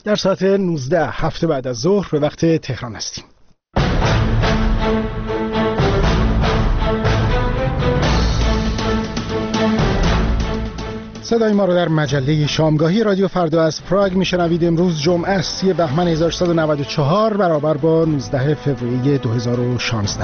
در ساعت 19 هفته بعد از ظهر به وقت تهران هستیم. صدای ما رو در مجله شامگاهی رادیو فردا از پراگ میشنوید. امروز جمعه است 3 بهمن 1394 برابر با 19 فوریه 2016.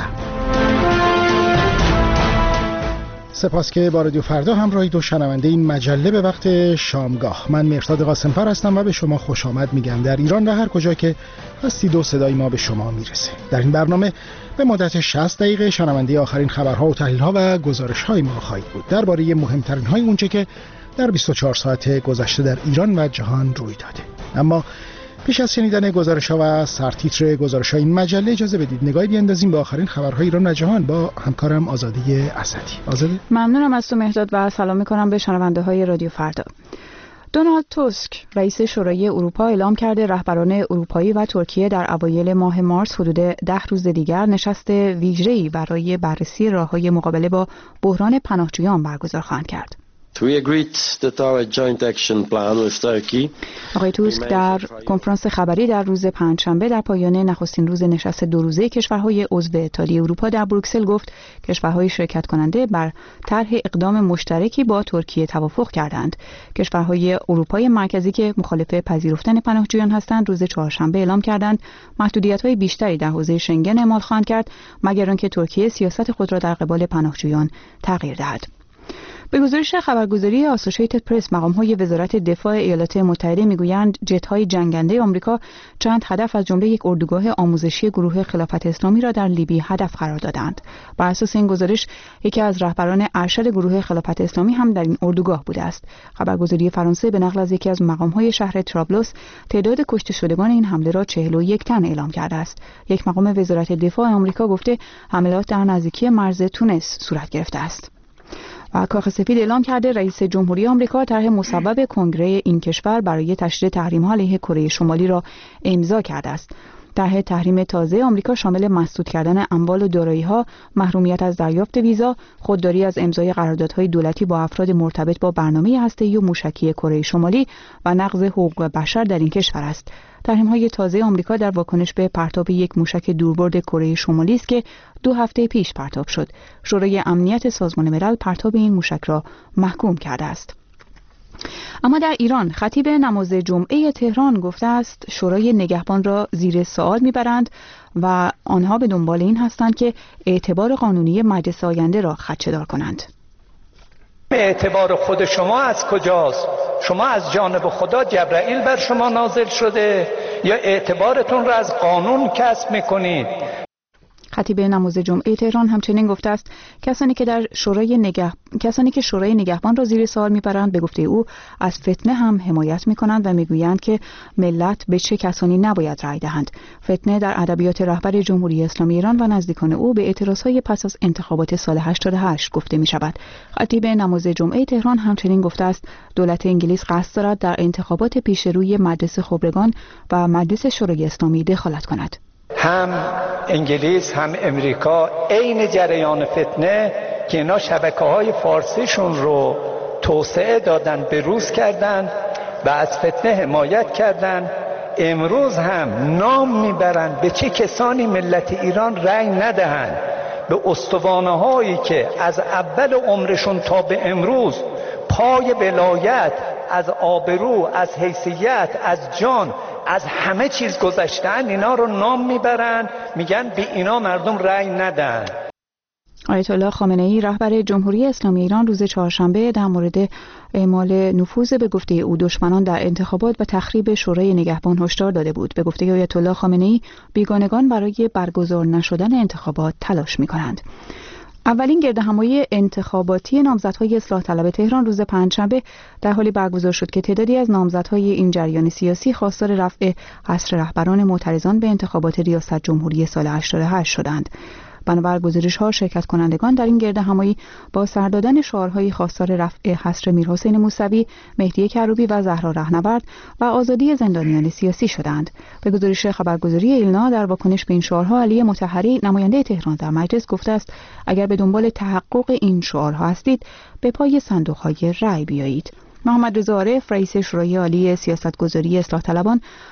سپاس که با رادیو فردا همراهید و شنونده این مجله به وقت شامگاه. من مهرداد قاسم‌فر هستم و به شما خوش آمد میگم در ایران و هر کجا که هستید و صدای ما به شما میرسه. در این برنامه به مدت 60 دقیقه شنونده آخرین خبرها و تحلیل‌ها و گزارش‌های ما خواهید بود درباره مهمترین های اونچه که در 24 ساعت گذشته در ایران و جهان روی داده. اما پیش از شنیدن گزارش‌ها و سرتیتر گزارش‌های این مجله اجازه بدید نگاهی بیاندازیم به آخرین خبرهای ایران و جهان با همکارم آزاده اسدی. آزاده، ممنونم از تو مهرداد و سلام می‌کنم به شنونده‌های رادیو فردا. دونالد توسک رئیس شورای اروپا اعلام کرده رهبران اروپایی و ترکیه در اوایل ماه مارس حدود 10 روز دیگر نشست ویژه‌ای برای بررسی راه‌های مقابله با بحران پناهجویان برگزار خواهند کرد. آقای توسک در کنفرانس خبری در روز پنجشنبه در پایان نخستین روز نشست 2 روزه کشورهای عضو اتحادیه اروپا در بروکسل گفت کشورهای شرکت کننده بر طرح اقدام مشترکی با ترکیه توافق کردند. کشورهای اروپای مرکزی که مخالف پذیرفتن پناهجویان هستند روز چهارشنبه اعلام کردند محدودیت‌های بیشتری در حوزه شنگن اعمال خواهند کرد مگر آنکه ترکیه سیاست خود را در قبال پناهجویان تغییر دهد. به گزارش خبرگزاری آسوشیتد پرس مقام‌های وزارت دفاع ایالات متحده میگویند جت‌های جنگنده آمریکا چند هدف از جمله یک اردوگاه آموزشی گروه خلافت اسلامی را در لیبی هدف قرار دادند. بر اساس این گزارش یکی از رهبران ارشد گروه خلافت اسلامی هم در این اردوگاه بوده است. خبرگزاری فرانسه به نقل از یکی از مقام‌های شهر ترابلوس تعداد کشته شدگان این حمله را 41 تن اعلام کرده است. یک مقام وزارت دفاع آمریکا گفته حملات در نزدیکی مرز تونس صورت گرفته است. و کاخ سفید اعلام کرده رئیس جمهوری آمریکا طرح مصوب کنگره این کشور برای تشدید تحریم‌ها علیه کره شمالی را امضا کرده است. طرح تحریم تازه آمریکا شامل مسدود کردن اموال و دارایی‌ها، محرومیت از دریافت ویزا، خودداری از امضای قراردادهای دولتی با افراد مرتبط با برنامه هسته‌ای و موشکی کره شمالی و نقض حقوق بشر در این کشور است. تحریم‌های تازه آمریکا در واکنش به پرتاب یک موشک دوربرد کره شمالی است که 2 هفته پیش پرتاب شد. شورای امنیت سازمان ملل پرتاب این موشک را محکوم کرده است. اما در ایران خطیب نماز جمعه تهران گفته است شورای نگهبان را زیر سوال میبرند و آنها به دنبال این هستند که اعتبار قانونی مجلس آینده را خدشه‌دار کنند. اعتبار خود شما از کجاست؟ شما از جانب خدا جبرائیل بر شما نازل شده یا اعتبارتون را از قانون کسب میکنید؟ خطیب نماز جمعه تهران همچنین گفته است کسانی که شورای نگهبان را زیر سوال میبرند به گفته او از فتنه هم حمایت میکنند و میگویند که ملت به چه کسانی نباید رأی دهند. فتنه در ادبیات رهبر جمهوری اسلامی ایران و نزدیکان او به اعتراضهای پس از انتخابات سال 88 گفته می شود. خطیب نماز جمعه تهران همچنین گفته است دولت انگلیس قصد دارد در انتخابات پیش روی مجلس خبرگان و مجلس شورای اسلامی دخالت کند. هم انگلیس هم امریکا عین جریان فتنه که اینا شبکه‌های فارسیشون رو توسعه دادن بروز کردن و از فتنه حمایت کردن امروز هم نام میبرن به چه کسانی ملت ایران رأی ندهند. به استوانه‌هایی که از اول عمرشون تا به امروز پای ولایت از آبرو از حیثیت از جان از همه چیز گذشتن اینا رو نام میبرن میگن به اینا مردم رأی ندن. آیت الله خامنه‌ای رهبر جمهوری اسلامی ایران روز چهارشنبه در مورد اعمال نفوذ به گفته او دشمنان در انتخابات و تخریب شورای نگهبان هشدار داده بود. به گفته آیت الله خامنه‌ای بیگانگان برای برگزار نشدن انتخابات تلاش می‌کنند. اولین گردهمایی انتخاباتی نامزدهای اصلاح طلب تهران روز پنجشنبه در حالی برگزار شد که تعدادی از نامزدهای این جریان سیاسی خواستار رفع حصر رهبران معترضان به انتخابات ریاست جمهوری سال 88 شدند. بنابر گزارش‌ها شرکت کنندگان در این گردهمایی با سر دادن شعارهای خواستار رفع حصر میرحسین موسوی، مهدی کروبی و زهرا رهنورد و آزادی زندانیان سیاسی شدند. به گزارش خبرگزاری ایلنا در واکنش به این شعارها علی مطهری نماینده تهران در مجلس گفته است اگر به دنبال تحقق این شعارها هستید به پای صندوق‌های رأی بیایید. محمد رضا عارف رئیس شورای عالی سیاستگذاری اصلاح طلبان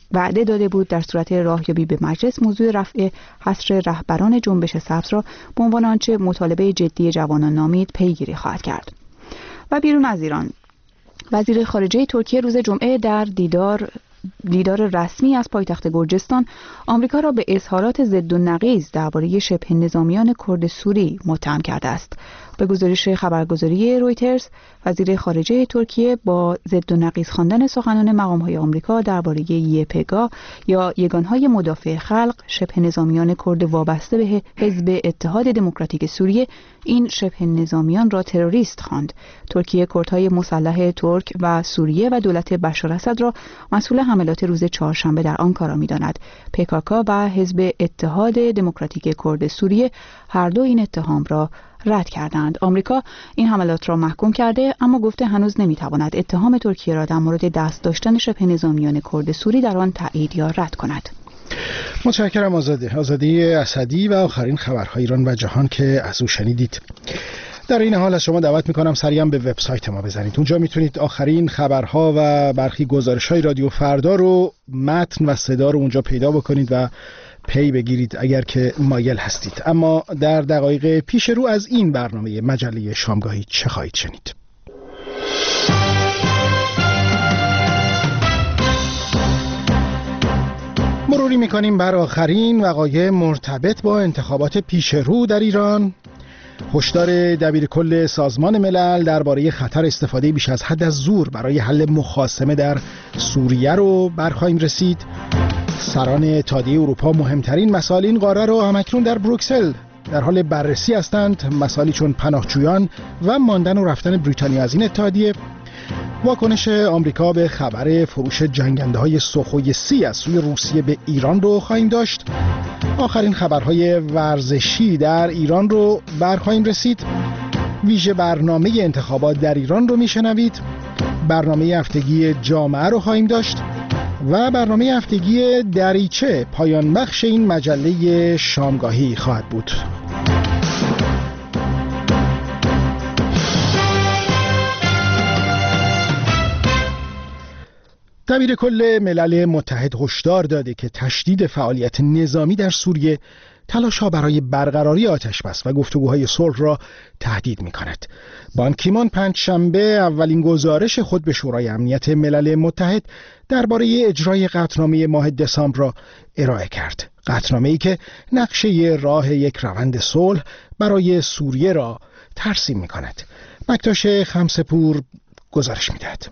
وعده داده بود در صورت راهیابی به مجلس موضوع رفع حصر رهبران جنبش سبز را به عنوان آنچه مطالبه جدی جوانان نامید پیگیری خواهد کرد. و بیرون از ایران، وزیر خارجه ترکیه روز جمعه در دیدار رسمی از پایتخت گرجستان آمریکا را به اظهارات ضد و نقیض درباره شبه نظامیان کرد سوری متهم کرده است. به گزارش خبرگزاری رویترز، وزیر خارجه ترکیه با ضد و نقیض خواندن سخنان مقام‌های آمریکا درباره YPG یا یگانهای مدافع خلق، شبه نظامیان کرد وابسته به حزب اتحاد دموکراتیک سوریه، این شبه نظامیان را تروریست خواند. ترکیه کردهای مسلح ترک و سوریه و دولت بشار اسد را مسئول حملات روز چهارشنبه در آنکارا می‌داند. PKK و حزب اتحاد دموکراتیک کرد سوریه هر دو این اتهام را رد کردند. آمریکا این حملات را محکوم کرده، اما گفته هنوز نمیتواند اتهام ترکیه را در مورد دست داشتن شبه نظامیان کرد سوری در آن تایید یا رد کند. متشکرم آزادی اسدی و آخرین خبرهای ایران و جهان که از او شنیدید. در این حال از شما دعوت میکنم سریعا به وبسایت ما بزنید. اونجا میتونید آخرین خبرها و برخی گزارش‌های رادیو فردا رو متن و صدا رو اونجا پیدا بکنید و پی بگیرید اگر که مایل هستید. اما در دقایق پیش رو از این برنامه مجله شامگاهی چه خواهید شنید؟ مروری میکنیم بر آخرین وقایع مرتبط با انتخابات پیش رو در ایران. هشدار دبیرکل سازمان ملل درباره خطر استفاده بیش از حد از زور برای حل مخاصمه در سوریه رو برخواهیم رسید. سران اتحادیه اروپا مهمترین مسائل این قاره را همکنون در بروکسل در حال بررسی هستند. مسائلی چون پناهجویان و ماندن و رفتن بریتانیا از این اتحادیه. واکنش آمریکا به خبر فروش جنگنده‌های سوخوی 30 از سوی روسیه به ایران رو خواهیم داشت. آخرین خبرهای ورزشی در ایران رو برخواهیم رسید. ویژه برنامه انتخابات در ایران رو میشنوید. برنامه هفتگی جامعه رو خواهیم داشت و برنامه هفتگی دریچه پایان بخش این مجله شامگاهی خواهد بود. دبیرکل ملل متحد هشدار داده که تشدید فعالیت نظامی در سوریه تلاش‌ها برای برقراری آتش‌بس و گفتگوهای صلح را تهدید می‌کند. بان کی مون پنجشنبه اولین گزارش خود به شورای امنیت ملل متحد درباره اجرای قطعنامه ماه دسامبر را ارائه کرد. قطعنامه‌ای که نقشه راه یک روند صلح برای سوریه را ترسیم می‌کند. مکتاش خمسه‌پور گزارش می‌دهد.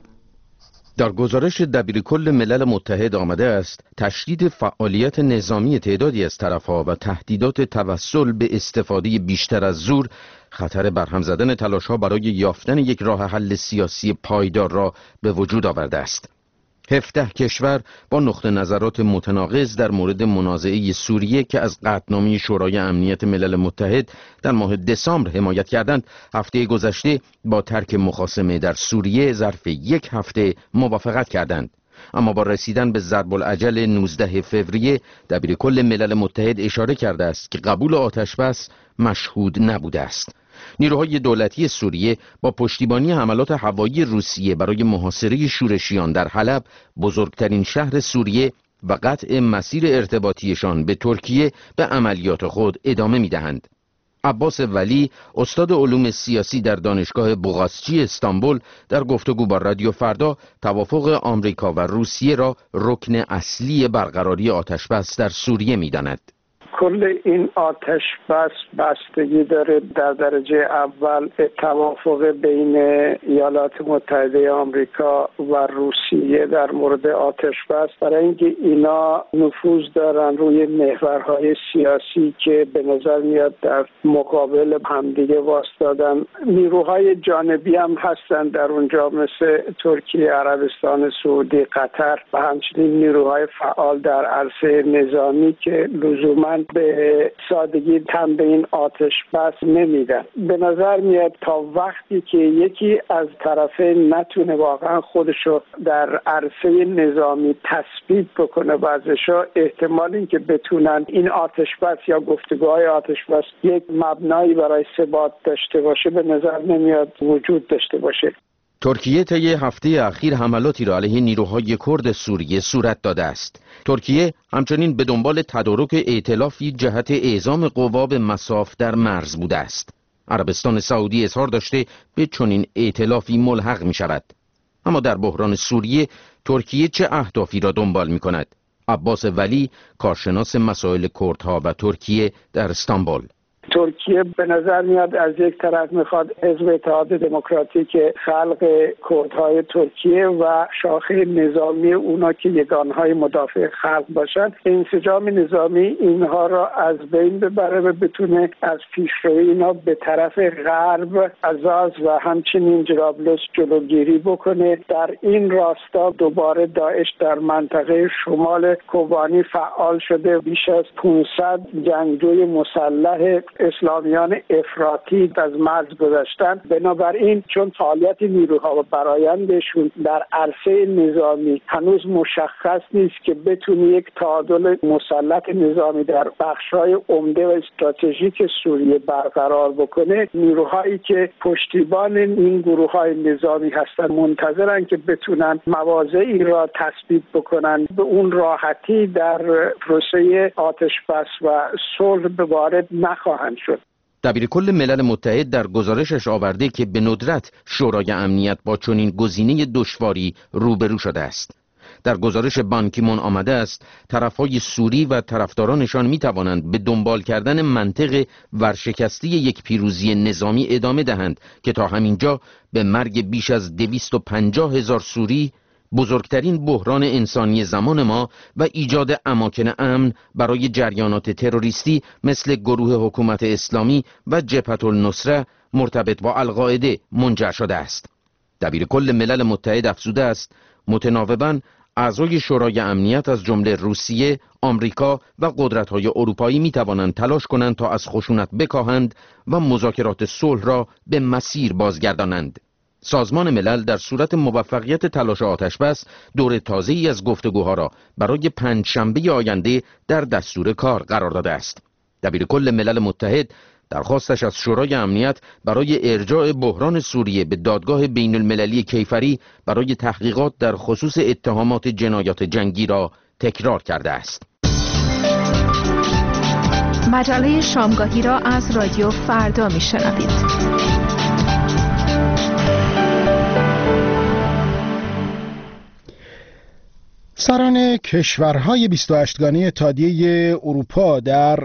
در گزارش دبیرکل ملل متحد آمده است تشدید فعالیت نظامی تعدادی از طرف‌ها و تهدیدات توسل به استفاده بیشتر از زور خطر برهم زدن تلاش‌ها برای یافتن یک راه حل سیاسی پایدار را به وجود آورده است. 17 کشور با نقطه نظرات متناقض در مورد منازعه سوریه که از قطعنامه شورای امنیت ملل متحد در ماه دسامبر حمایت کردند، هفته گذشته با ترک مخاصمه در سوریه ظرف یک هفته موافقت کردند. اما با رسیدن به ضرب الاجل 19 فوریه دبیرکل ملل متحد اشاره کرده است که قبول آتش‌بس مشهود نبوده است. نیروهای دولتی سوریه با پشتیبانی حملات هوایی روسیه برای محاصره شورشیان در حلب، بزرگترین شهر سوریه، و قطع مسیر ارتباطیشان به ترکیه به عملیات خود ادامه می‌دهند. عباس ولی، استاد علوم سیاسی در دانشگاه بوغازچی استانبول، در گفتگو با رادیو فردا توافق آمریکا و روسیه را رکن اصلی برقراری آتش‌بس در سوریه می‌داند. کل این آتش بس بستگی داره در درجه اول توافق بین ایالات متحده آمریکا و روسیه در مورد آتش بس، برای اینکه اینا نفوذ دارن روی محورهای سیاسی که به نظر میاد در مقابل همدیگه واسطادن. نیروهای جانبی هم هستن در اونجا مثل ترکیه، عربستان سعودی، قطر و همچنین نیروهای فعال در عرصه نظامی که لزوماً به سادگی تن به این آتش بس نمیدن. به نظر میاد تا وقتی که یکی از طرفین نتونه واقعا خودشو در عرصه نظامی تثبیت بکنه وضعشو، احتمال این که بتونن این آتش بس یا گفتگوهای آتش بس یک مبنایی برای ثبات داشته باشه به نظر نمیاد وجود داشته باشه. ترکیه طی هفته اخیر حملاتی را علیه نیروهای کرد سوریه صورت داده است. ترکیه همچنین به دنبال تدارک ائتلافی جهت اعزام قوا به مصاف در مرز بوده است. عربستان سعودی اظهار داشته به چنین ائتلافی ملحق می شود. اما در بحران سوریه ترکیه چه اهدافی را دنبال می کند؟ عباس ولی، کارشناس مسائل کردها و ترکیه در استانبول: ترکیه به نظر میاد از یک طرف میخواد حزب اتحاد دموکراتیک خلق کردهای ترکیه و شاخه نظامی اونا که یگانهای مدافع خلق باشند، انسجام نظامی اینها را از بین ببره و بتونه از پیشروی اینا به طرف غرب عزاز و همچنین جرابلس جلوگیری بکنه. در این راستا دوباره داعش در منطقه شمال کوبانی فعال شده. بیش از 500 جنگجوی مسلح اسلامیان افراطی از مرز گذاشتن. بنابراین چون فعالیت نیروها و برآیندشون در عرصه نظامی هنوز مشخص نیست که بتونه یک تعادل مسلط نظامی در بخش‌های عمده و استراتژیک سوریه برقرار بکنه، نیروهایی که پشتیبان این گروه‌های نظامی هستن منتظرن که بتونن مواضعی را تثبیت بکنن. به اون راحتی در پروسه آتش‌بس و صلح وارد نخواهند شد. دبیرکل ملل متحد در گزارشش آورده که به ندرت شورای امنیت با چنین گزینه دشواری روبرو شده است. در گزارش بان کی مون آمده است طرفهای سوری و طرفدارانشان می توانند به دنبال کردن منطق ورشکستی یک پیروزی نظامی ادامه دهند که تا همینجا به مرگ بیش از 250,000 سوری، بزرگترین بحران انسانی زمان ما و ایجاد اماکن امن برای جریانات تروریستی مثل گروه حکومت اسلامی و جبهة النصره مرتبط با القاعده منجر شده است. دبیرکل ملل متحد افزوده است متناوباً اعضای شورای امنیت از جمله روسیه، آمریکا و قدرت‌های اروپایی می‌توانند تلاش کنند تا از خشونت بکاهند و مذاکرات صلح را به مسیر بازگردانند. سازمان ملل در صورت موفقیت تلاش آتش‌بس دور تازه‌ای از گفتگوها را برای پنجشنبه آینده در دستور کار قرار داده است. دبیرکل ملل متحد درخواستش از شورای امنیت برای ارجاع بحران سوریه به دادگاه بین المللی کیفری برای تحقیقات در خصوص اتهامات جنایات جنگی را تکرار کرده است. مجله شامگاهی را از رادیو فردا میشنوید. سران کشورهای 28گانه اتحادیه اروپا در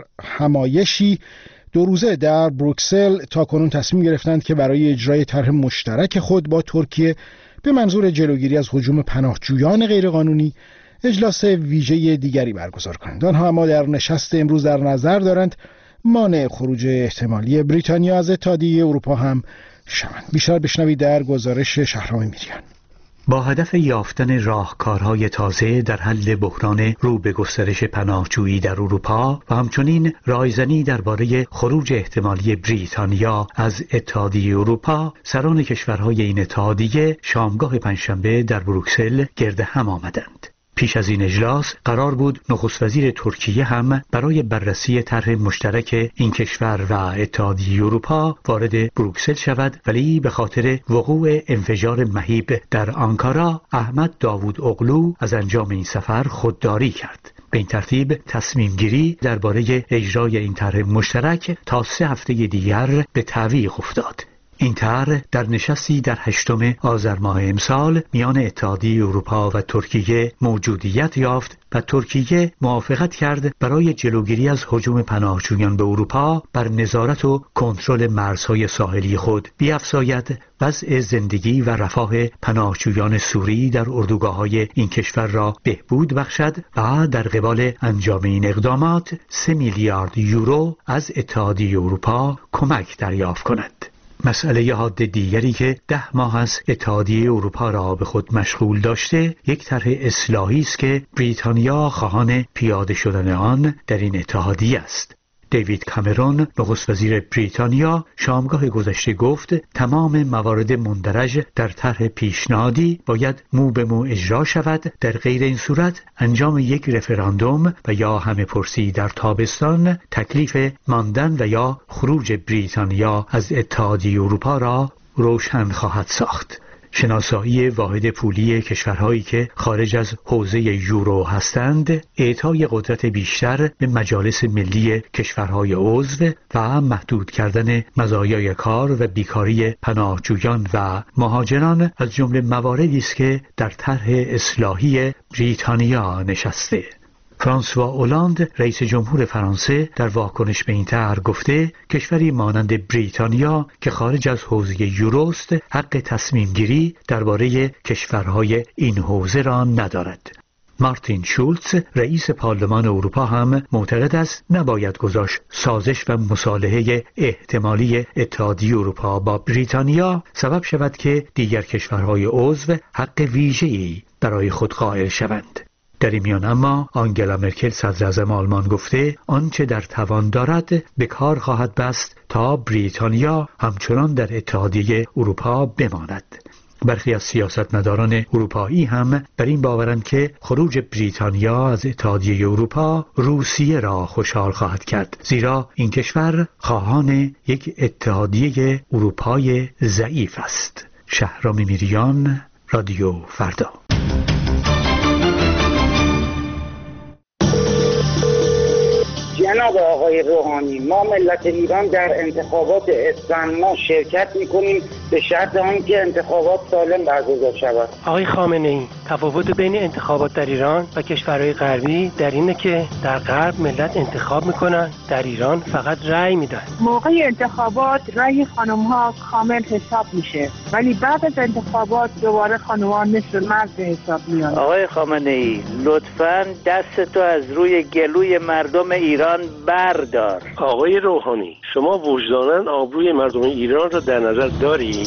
همایشی 2 روزه در بروکسل تاکنون تصمیم گرفتند که برای اجرای طرح مشترک خود با ترکیه به منظور جلوگیری از هجوم پناهجویان غیرقانونی اجلاس ویژه دیگری برگزار کنند. آنها اما در نشست امروز در نظر دارند مانع خروج احتمالی بریتانیا از اتحادیه اروپا هم شوند. بیشتر بشنوید در گزارش شهرام میریان. با هدف یافتن راهکارهای تازه در حل بحران رو به گسترش پناهجویی در اروپا و همچنین رایزنی درباره خروج احتمالی بریتانیا از اتحادیه اروپا، سران کشورهای این اتحادیه شامگاه پنجشنبه در بروکسل گرد هم آمدند. پیش از این اجلاس قرار بود نخست وزیر ترکیه هم برای بررسی طرح مشترک این کشور و اتحادیه اروپا وارد بروکسل شود، ولی به خاطر وقوع انفجار مهیب در آنکارا احمد داوود اغلو از انجام این سفر خودداری کرد. به این ترتیب تصمیم گیری درباره اجرای این طرح مشترک تا 3 هفته دیگر به تعویق افتاد. این طرح در نشستی در 8 آذر ماه امسال میان اتحادیه اروپا و ترکیه موجودیت یافت و ترکیه موافقت کرد برای جلوگیری از هجوم پناهجویان به اروپا بر نظارت و کنترل مرزهای ساحلی خود بیفزاید، وضع زندگی و رفاه پناهجویان سوری در اردوگاه‌های این کشور را بهبود بخشد و در قبال انجام این اقدامات 3 میلیارد یورو از اتحادیه اروپا کمک دریافت کند. مسئله حاد دیگری که 10 ماه از اتحادیه اروپا را به خود مشغول داشته، یک طرح اصلاحی است که بریتانیا خواهان پیاده شدن آن در این اتحادیه است. دیوید کامرون نخست وزیر بریتانیا شامگاه گذشته گفت تمام موارد مندرج در طرح پیشنهادی باید مو به مو اجرا شود، در غیر این صورت انجام یک رفراندوم و یا همه پرسی در تابستان تکلیف ماندن و یا خروج بریتانیا از اتحادیه اروپا را روشن خواهد ساخت. شناسایی واحد پولی کشورهایی که خارج از حوزه یورو هستند، اعطای قدرت بیشتر به مجالس ملی کشورهای عضو و محدود کردن مزایای کار و بیکاری پناهجویان و مهاجران از جمله مواردی است که در طرح اصلاحی بریتانیا نشسته. فرانسوا اولاند رئیس جمهور فرانسه در واکنش به این طرح گفته کشوری مانند بریتانیا که خارج از حوزه یوروست حق تصمیم گیری درباره کشورهای این حوزه را ندارد. مارتین شولتز رئیس پارلمان اروپا هم معتقد است نباید گذاشت سازش و مصالحه احتمالی اتحادیه اروپا با بریتانیا سبب شود که دیگر کشورهای عضو حق ویژه‌ای برای خود قائل شوند. در این میان اما آنگلا مرکل صدراعظم آلمان گفته آنچه در توان دارد به کار خواهد بست تا بریتانیا همچنان در اتحادیه اروپا بماند. برخی از سیاستمداران اروپایی هم بر این باورند که خروج بریتانیا از اتحادیه اروپا روسیه را خوشحال خواهد کرد، زیرا این کشور خواهان یک اتحادیه اروپای ضعیف است. شهرام میریان، رادیو فردا. جناب آقای روحانی، ما ملت ایران در انتخابات اسفند ما شرکت میکنیم به شرط آنکه انتخابات سالم برگزار شود. آقای خامنه‌ای، تفاوت بین انتخابات در ایران و کشورهای غربی در اینه که در غرب ملت انتخاب میکنن، در ایران فقط رأی میدن. موقع انتخابات رأی خانم‌ها کامل حساب میشه، ولی بعد از انتخابات دوباره خانم‌ها مثل مرد به حساب میان. آقای خامنه‌ای، لطفاً دستتو از روی گلوی مردم ایران بردار. آقای روحانی، شما وجداناً آبروی مردم ایران را در نظر دارید؟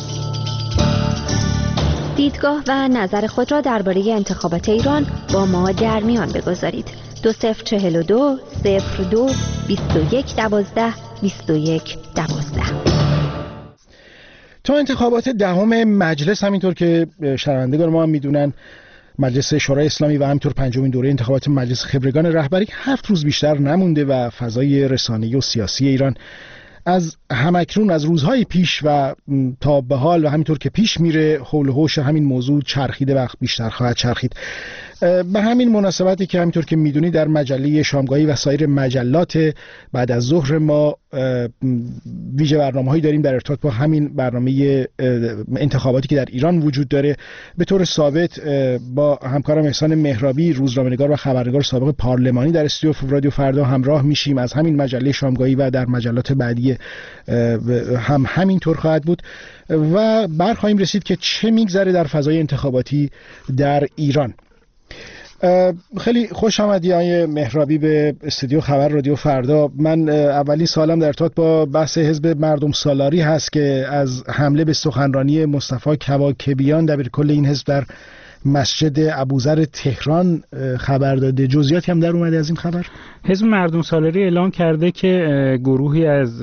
دیدگاه و نظر خود را درباره انتخابات ایران با ما در میان بگذارید. 2042 02 21 12 21 12. تا انتخابات دهم مجلس، همینطور که شنوندگان ما هم میدونن، مجلس شورای اسلامی و همینطور پنجمین دوره انتخابات مجلس خبرگان رهبری 7 روز بیشتر نمونده و فضای رسانه‌ای و سیاسی ایران از همکنون، از روزهای پیش و تا به حال و همینطور که پیش میره حول و حوش همین موضوع چرخیده و بیشتر خواهد چرخید. به همین مناسبتی که همینطور که میدونی در مجله شامگاهی و سایر مجلات بعد از ظهر ما ویژه برنامه‌هایی داریم در ارتباط با همین برنامه انتخاباتی که در ایران وجود داره. به طور ثابت با همکارم احسان مهرابی، روزنامه‌نگار و خبرنگار سابق پارلمانی، در استودیو رادیو فردا همراه میشیم. از همین مجله شامگاهی و در مجلات بعدی هم همینطور خواهد بود و خواهیم رسید که چه میگذره در فضای انتخاباتی در ایران. خیلی خوش آمدی آقای مهرابی به استودیو خبر رادیو فردا. من اولی سوالم در ارتباط با بحث حزب مردم سالاری هست که از حمله به سخنرانی مصطفی کواکبیان دبیرکل این حزب در مسجد ابوذر تهران خبر داده. جزئیاتی هم در اومده از این خبر؟ حزب مردم سالاری اعلام کرده که گروهی از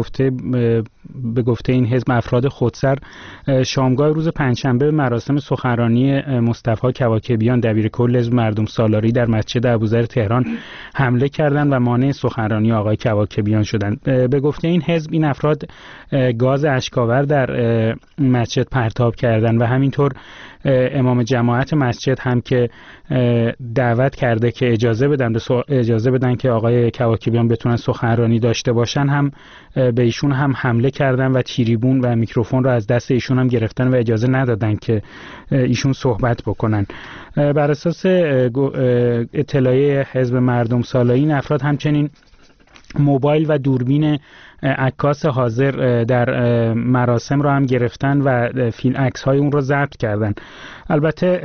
به گفته این حزب افراد خودسر شامگاه روز پنجشنبه مراسم سخنرانی مصطفی کواکبیان دبیرکل حزب مردم سالاری در مسجد ابوذر تهران حمله کردند و مانع سخنرانی آقای کواکبیان شدند. به گفته این حزب این افراد گاز اشک‌آور در مسجد پرتاب کردند و همینطور امام جماعت مسجد هم که دعوت کرده که اجازه بدن که آقای کواکبیان بتونن سخنرانی داشته باشن، هم به ایشون هم حمله کردن و تریبون و میکروفون رو از دست ایشون هم گرفتن و اجازه ندادن که ایشون صحبت بکنن. بر اساس اطلاعیه حزب مردم سالاری این افراد همچنین موبایل و دوربین عکاس حاضر در مراسم رو هم گرفتن و فیلم عکس های اون رو ضبط کردن. البته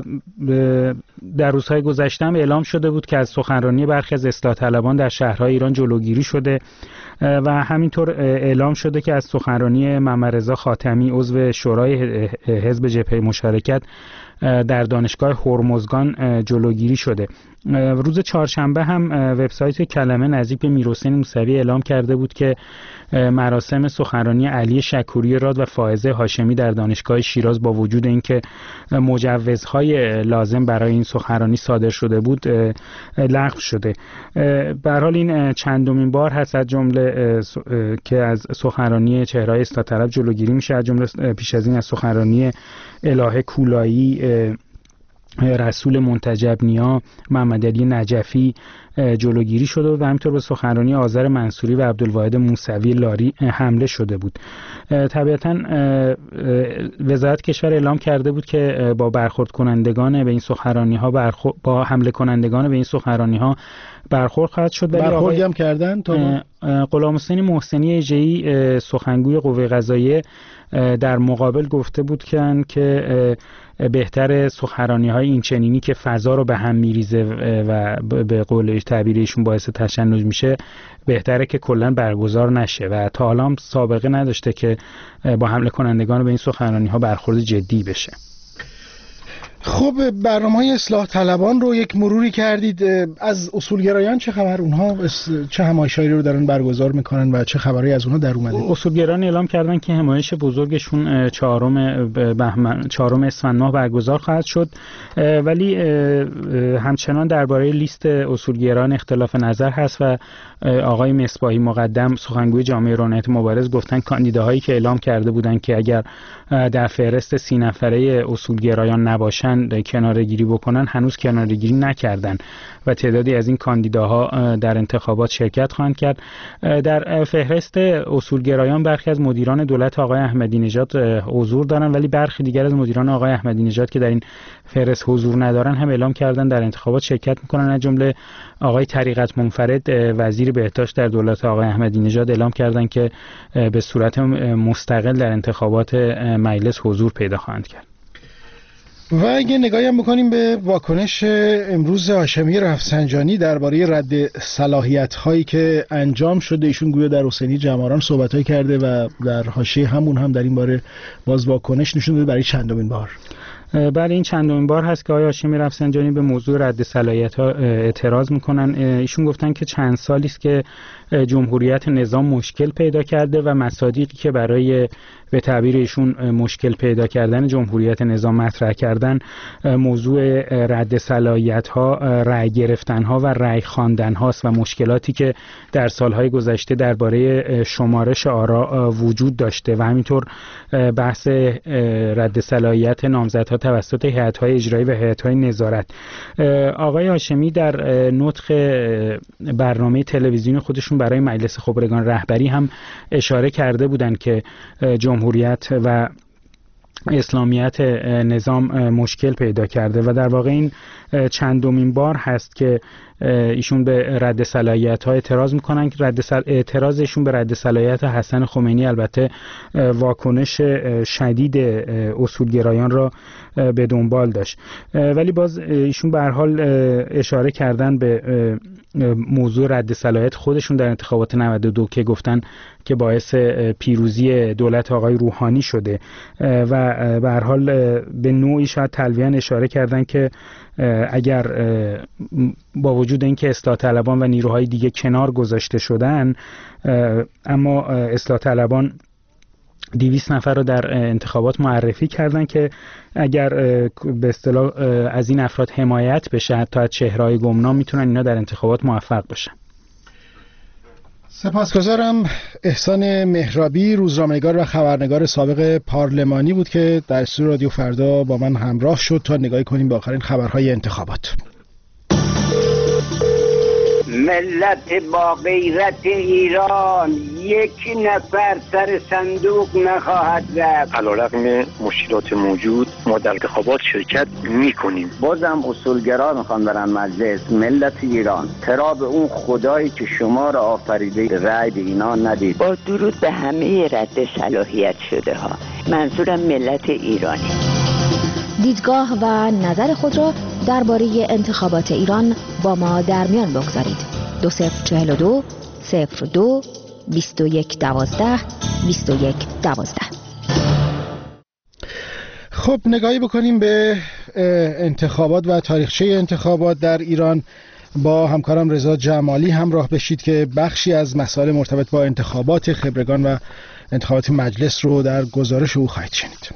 در روزهای گذشته هم اعلام شده بود که از سخنرانی برخی از اصلاح طلبان در شهرهای ایران جلوگیری شده و همینطور اعلام شده که از سخنرانی محمد رضا خاتمی عضو شورای حزب جبهه مشارکت در دانشگاه هرمزگان جلوگیری شده. روز چهارشنبه هم وبسایت کلمه نزدیک به میرحسین موسوی اعلام کرده بود که مراسم سخنرانی علی شکوری راد و فائزه هاشمی در دانشگاه شیراز با وجود اینکه مجوزهای لازم برای این سخنرانی صادر شده بود لغو شده. به هر حال این چندمین بار هست از جمله که از سخنرانی چهره‌های اصلاح طلب جلوگیری میشه. از جمله پیش از این از سخنرانی الهه کولایی، رسول منتجب نیا، محمد علی نجفی جلوگیری شده و همینطور به سخنرانی آذر منصوری و عبدالواحد موسوی لاری حمله شده بود. طبیعتاً وزارت کشور اعلام کرده بود که با برخورد کنندگان به این سخنرانی ها با حمله کنندگان به این سخنرانی ها برخورد خواهد شد. برخوردی هم کردن تا غلام حسین محسنی اژه‌ای سخنگوی قوه قضاییه در مقابل گفته بود که بهتر سخنرانی‌های این چنینی که فضا رو به هم میریزه و به قول تعبیرشون باعث تشنج میشه بهتره که کلا برگزار نشه و تا حالا هم سابقه نداشته که با حمله کنندگان به این سخنرانی‌ها برخورد جدی بشه. خب برنامه‌های اصلاح طلبان رو یک مروری کردید. از اصولگرایان چه خبر؟ اونها چه همایش‌هایی رو دارن برگزار میکنن و چه خبری از اونها در اومده؟ اصولگرایان اعلام کردن که همایش بزرگشون 4 اسفند ماه برگزار خواهد شد، ولی همچنان درباره لیست اصولگرایان اختلاف نظر هست و آقای مصباحی مقدم سخنگوی جامعه رونیت مبارز گفتن کاندیداهایی که اعلام کرده بودن که اگر در فهرست 30 نفره اصولگرایان نباشن کناره‌گیری بکنن هنوز کناره‌گیری نکردن و تعدادی از این کاندیداها در انتخابات شرکت خواهند کرد. در فهرست اصولگرایان برخی از مدیران دولت آقای احمدی نژاد حضور دارن، ولی برخی دیگر از مدیران آقای احمدی نژاد که در این فهرست حضور ندارن هم اعلام کردن در انتخابات شرکت میکنن. از جمله آقای طریقت منفرد وزیر بهداشت در دولت آقای احمدی نژاد اعلام کردن که به صورت مستقل در انتخابات مجلس حضور پیدا خواهند کرد. و اگه نگاهی هم بکنیم به واکنش امروز هاشمی رفسنجانی درباره رد صلاحیت‌هایی که انجام شده، ایشون گویا در حسینی جماران صحبت‌هایی کرده و در حاشیه همون هم در این باره باز واکنش نشون داده. برای چندمین بار این چندمین بار هست که آقای هاشمی رفسنجانی به موضوع رد صلاحیت‌ها اعتراض میکنن. ایشون گفتن که چند سالی است که جمهوریت نظام مشکل پیدا کرده و مصادیقی که برای به تعبیر ایشون مشکل پیدا کردن جمهوریت نظام مطرح کردن موضوع رد صلاحیت‌ها، رأی گرفتن‌ها و رأی خواندن‌هاست و مشکلاتی که در سال‌های گذشته درباره شمارش آرا وجود داشته و همینطور بحث رد صلاحیت نامزدها توسط هیئت‌های اجرایی و هیئت‌های نظارت. آقای هاشمی در نطق برنامه تلویزیونی خودشون برای مجلس خبرگان رهبری هم اشاره کرده بودند که جمهوریت و اسلامیت نظام مشکل پیدا کرده و در واقع این چندمین بار هست که ایشون به رد صلاحیت‌ها اعتراض میکنن که اعتراضشون به رد صلاحیت حسن خمینی البته واکنش شدید اصولگرایان را به دنبال داشت، ولی باز ایشون به هر حال اشاره کردن به موضوع رد صلاحیت خودشون در انتخابات 92 که گفتن که باعث پیروزی دولت آقای روحانی شده و به هر حال به نوعی شاید تلویحاً اشاره کردن که اگر با وجود اینکه اصلاح طلبان و نیروهای دیگه کنار گذاشته شدن، اما اصلاح طلبان 200 نفر رو در انتخابات معرفی کردن که اگر به اصطلاح از این افراد حمایت بشه حتی از چهره‌های گمنام میتونن اینا در انتخابات موفق بشن. سپاسگزارم. احسان مهرابی، روزنامه‌نگار و خبرنگار سابق پارلمانی بود که در استودیو رادیو فردا با من همراه شد تا نگاهی کنیم به آخرین خبرهای انتخابات. ملت با غیرت ایران یک نفر سر صندوق نخواهد رفت. علیرغم مشکلات موجود ما در انتخابات شرکت میکنیم. بازم اصولگرا میخوان برن مجلس. ملت ایران ترا به اون خدایی که شما را آفریده رأی به اینا ندید. با درود به همه رد صلاحیت شده ها، منظورم ملت ایرانی. دیدگاه و نظر خود را درباره انتخابات ایران با ما در میان بگذارید. 2042 02 21 12 21 12. خب نگاهی بکنیم به انتخابات و تاریخچه انتخابات در ایران با همکارم رضا جمالی همراه بشید که بخشی از مسائل مرتبط با انتخابات خبرگان و انتخابات مجلس رو در گزارش او خواهید شنید.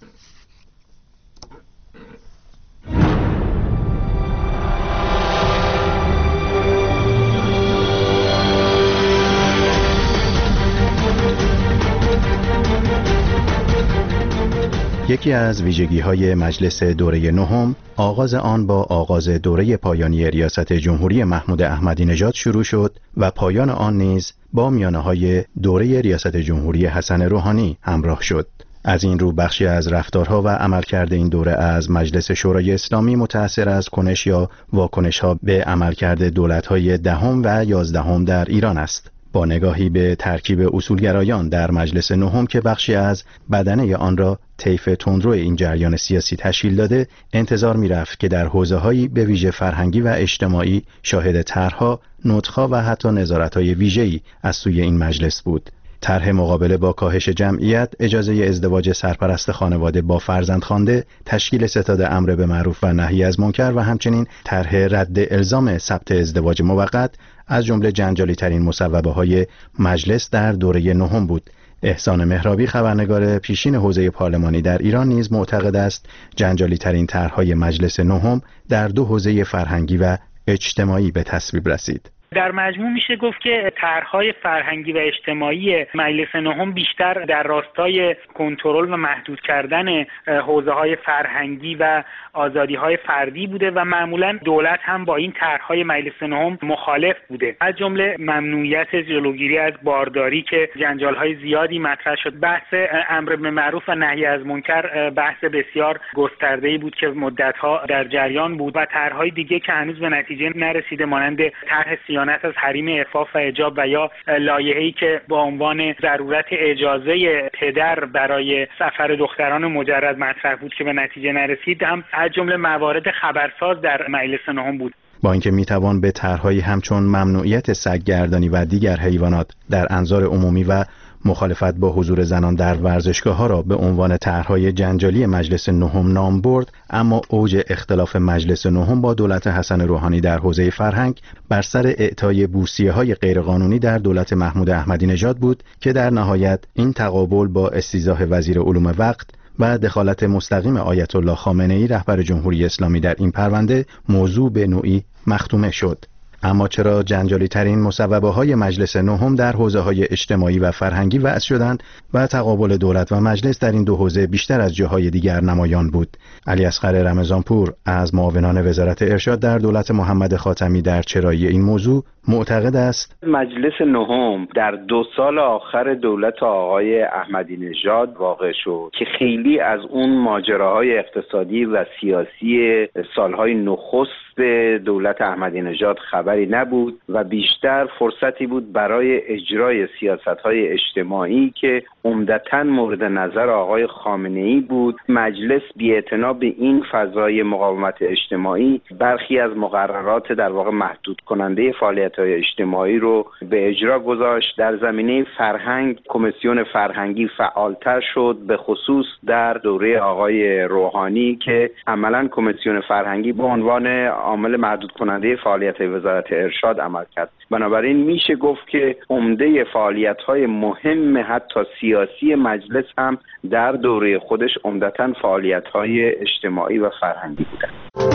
یکی از ویژگی‌های مجلس دوره نهم آغاز آن با آغاز دوره پایانی ریاست جمهوری محمود احمدی نژاد شروع شد و پایان آن نیز با میانه‌های دوره ریاست جمهوری حسن روحانی همراه شد. از این رو بخشی از رفتارها و عملکرد این دوره از مجلس شورای اسلامی متأثر از کنش یا واکنش‌ها به عملکرد دولت‌های دهم و 11 در ایران است. با نگاهی به ترکیب اصولگرایان در مجلس نهم که بخشی از بدنه آن را طیف تندرو این جریان سیاسی تشکیل داده، انتظار می‌رفت که در حوزه‌هایی به ویژه فرهنگی و اجتماعی شاهد طرح‌ها، نطق‌ها و حتی نظارت‌های ویژه‌ای از سوی این مجلس بود. طرح مقابله با کاهش جمعیت، اجازه ازدواج سرپرست خانواده با فرزند خوانده، تشکیل ستاد امر به معروف و نهی از منکر و همچنین طرح رد الزام ثبت ازدواج موقت از جمله جنجالی ترین مصوبه‌های مجلس در دوره نهم بود. احسان مهرابی، خبرنگار پیشین حوزه پارلمانی در ایران، نیز معتقد است جنجالی ترین طرح‌های مجلس نهم در دو حوزه فرهنگی و اجتماعی به تصویب رسید. در مجموع میشه گفت که طرح‌های فرهنگی و اجتماعی مجلس نهم بیشتر در راستای کنترل و محدود کردن حوزه‌های فرهنگی و آزادی‌های فردی بوده و معمولاً دولت هم با این طرح‌های مجلس نهم مخالف بوده. از جمله ممنوعیت جلوگیری از بارداری که جنجال‌های زیادی مطرح شد. بحث امر به معروف و نهی از منکر بحث بسیار گسترده‌ای بود که مدت‌ها در جریان بود و طرح‌های دیگه که هنوز به نتیجه نرسیده مانند طرح صیانت از حریم عفاف و حجاب و یا لایحه‌ای که با عنوان ضرورت اجازه پدر برای سفر دختران مجرد مطرح بود که به نتیجه نرسید، هم از جمله موارد خبرساز در مجلس نهم بود. با اینکه میتوان به طرح‌هایی همچون ممنوعیت سگ‌گردانی و دیگر حیوانات در انظار عمومی و مخالفت با حضور زنان در ورزشگاه‌ها را به عنوان طرح‌های جنجالی مجلس نهم نام برد، اما اوج اختلاف مجلس نهم با دولت حسن روحانی در حوزه فرهنگ بر سر اعطای بورسیه‌های غیرقانونی در دولت محمود احمدی نژاد بود که در نهایت این تقابل با استیضاح وزیر علوم وقت و دخالت مستقیم آیت الله خامنه‌ای رهبر جمهوری اسلامی در این پرونده موضوع به نوعی مختومه شد. اما چرا جنجالی ترین مصوبه‌های مجلس نهم در حوزه‌های اجتماعی و فرهنگی وضع شدند و تقابل دولت و مجلس در این دو حوزه بیشتر از جاهای دیگر نمایان بود؟ علی اصغر رمضانپور از معاونان وزارت ارشاد در دولت محمد خاتمی در چرایی این موضوع معتقد است مجلس نهم در 2 سال آخر دولت آقای احمدی نژاد واقع شد که خیلی از اون ماجراهای اقتصادی و سیاسی سالهای نخست دولت احمدی نژاد خبری نبود و بیشتر فرصتی بود برای اجرای سیاست‌های اجتماعی که عمدتاً مورد نظر آقای خامنه‌ای بود. مجلس بی‌اعتنا به این فضای مقاومت اجتماعی برخی از مقررات در واقع محدود کننده فعالیت‌های اجتماعی رو به اجرا گذاشت. در زمینه فرهنگ کمیسیون فرهنگی فعالتر شد، به خصوص در دوره آقای روحانی که عملاً کمیسیون فرهنگی به عنوان عامل محدود کننده فعالیت وزارت ارشاد عمل کرد. بنابراین میشه گفت که عمده فعالیت‌های مهم حتی سیاسی مجلس هم در دوره خودش عمدتاً فعالیت‌های اجتماعی و فرهنگی بودند.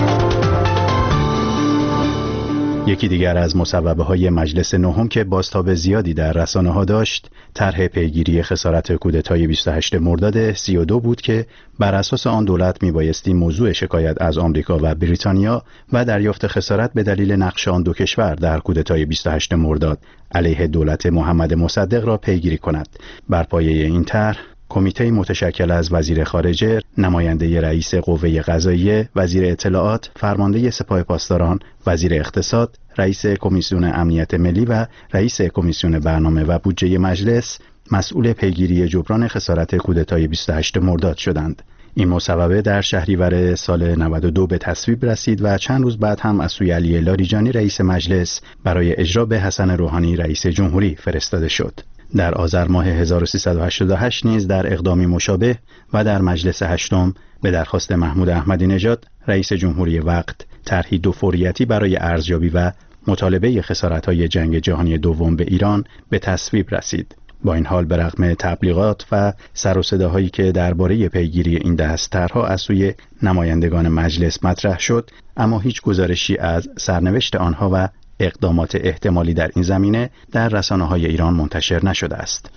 یکی دیگر از مصوبه‌های مجلس نهم که بازتاب زیادی در رسانه‌ها داشت، طرح پیگیری خسارت کودتای 28 مرداد 32 بود که بر اساس آن دولت میبایستی موضوع شکایت از آمریکا و بریتانیا و دریافت خسارت به دلیل نقش آن دو کشور در کودتای 28 مرداد علیه دولت محمد مصدق را پیگیری کند. بر پایه این طرح کمیته متشکل از وزیر خارجه، نماینده رئیس قوه قضاییه، وزیر اطلاعات، فرمانده سپاه پاسداران، وزیر اقتصاد، رئیس کمیسیون امنیت ملی و رئیس کمیسیون برنامه و بودجه مجلس مسئول پیگیری جبران خسارت کودتای 28 مرداد شدند. این مصوبه در شهریور سال 92 به تصویب رسید و چند روز بعد هم از سوی علی لاریجانی رئیس مجلس برای اجرا به حسن روحانی رئیس جمهوری فرستاده شد. در آذر ماه 1388 نیز در اقدامی مشابه و در مجلس هشتم به درخواست محمود احمدی نژاد رئیس جمهوری وقت طرحی دوفوریتی برای ارزیابی و مطالبه خسارت‌های جنگ جهانی دوم به ایران به تصویب رسید. با این حال به رغم تبلیغات و سر و صداهایی که درباره پیگیری این دست طرح‌ها از سوی نمایندگان مجلس مطرح شد، اما هیچ گزارشی از سرنوشت آنها و اقدامات احتمالی در این زمینه در رسانه‌های ایران منتشر نشده است.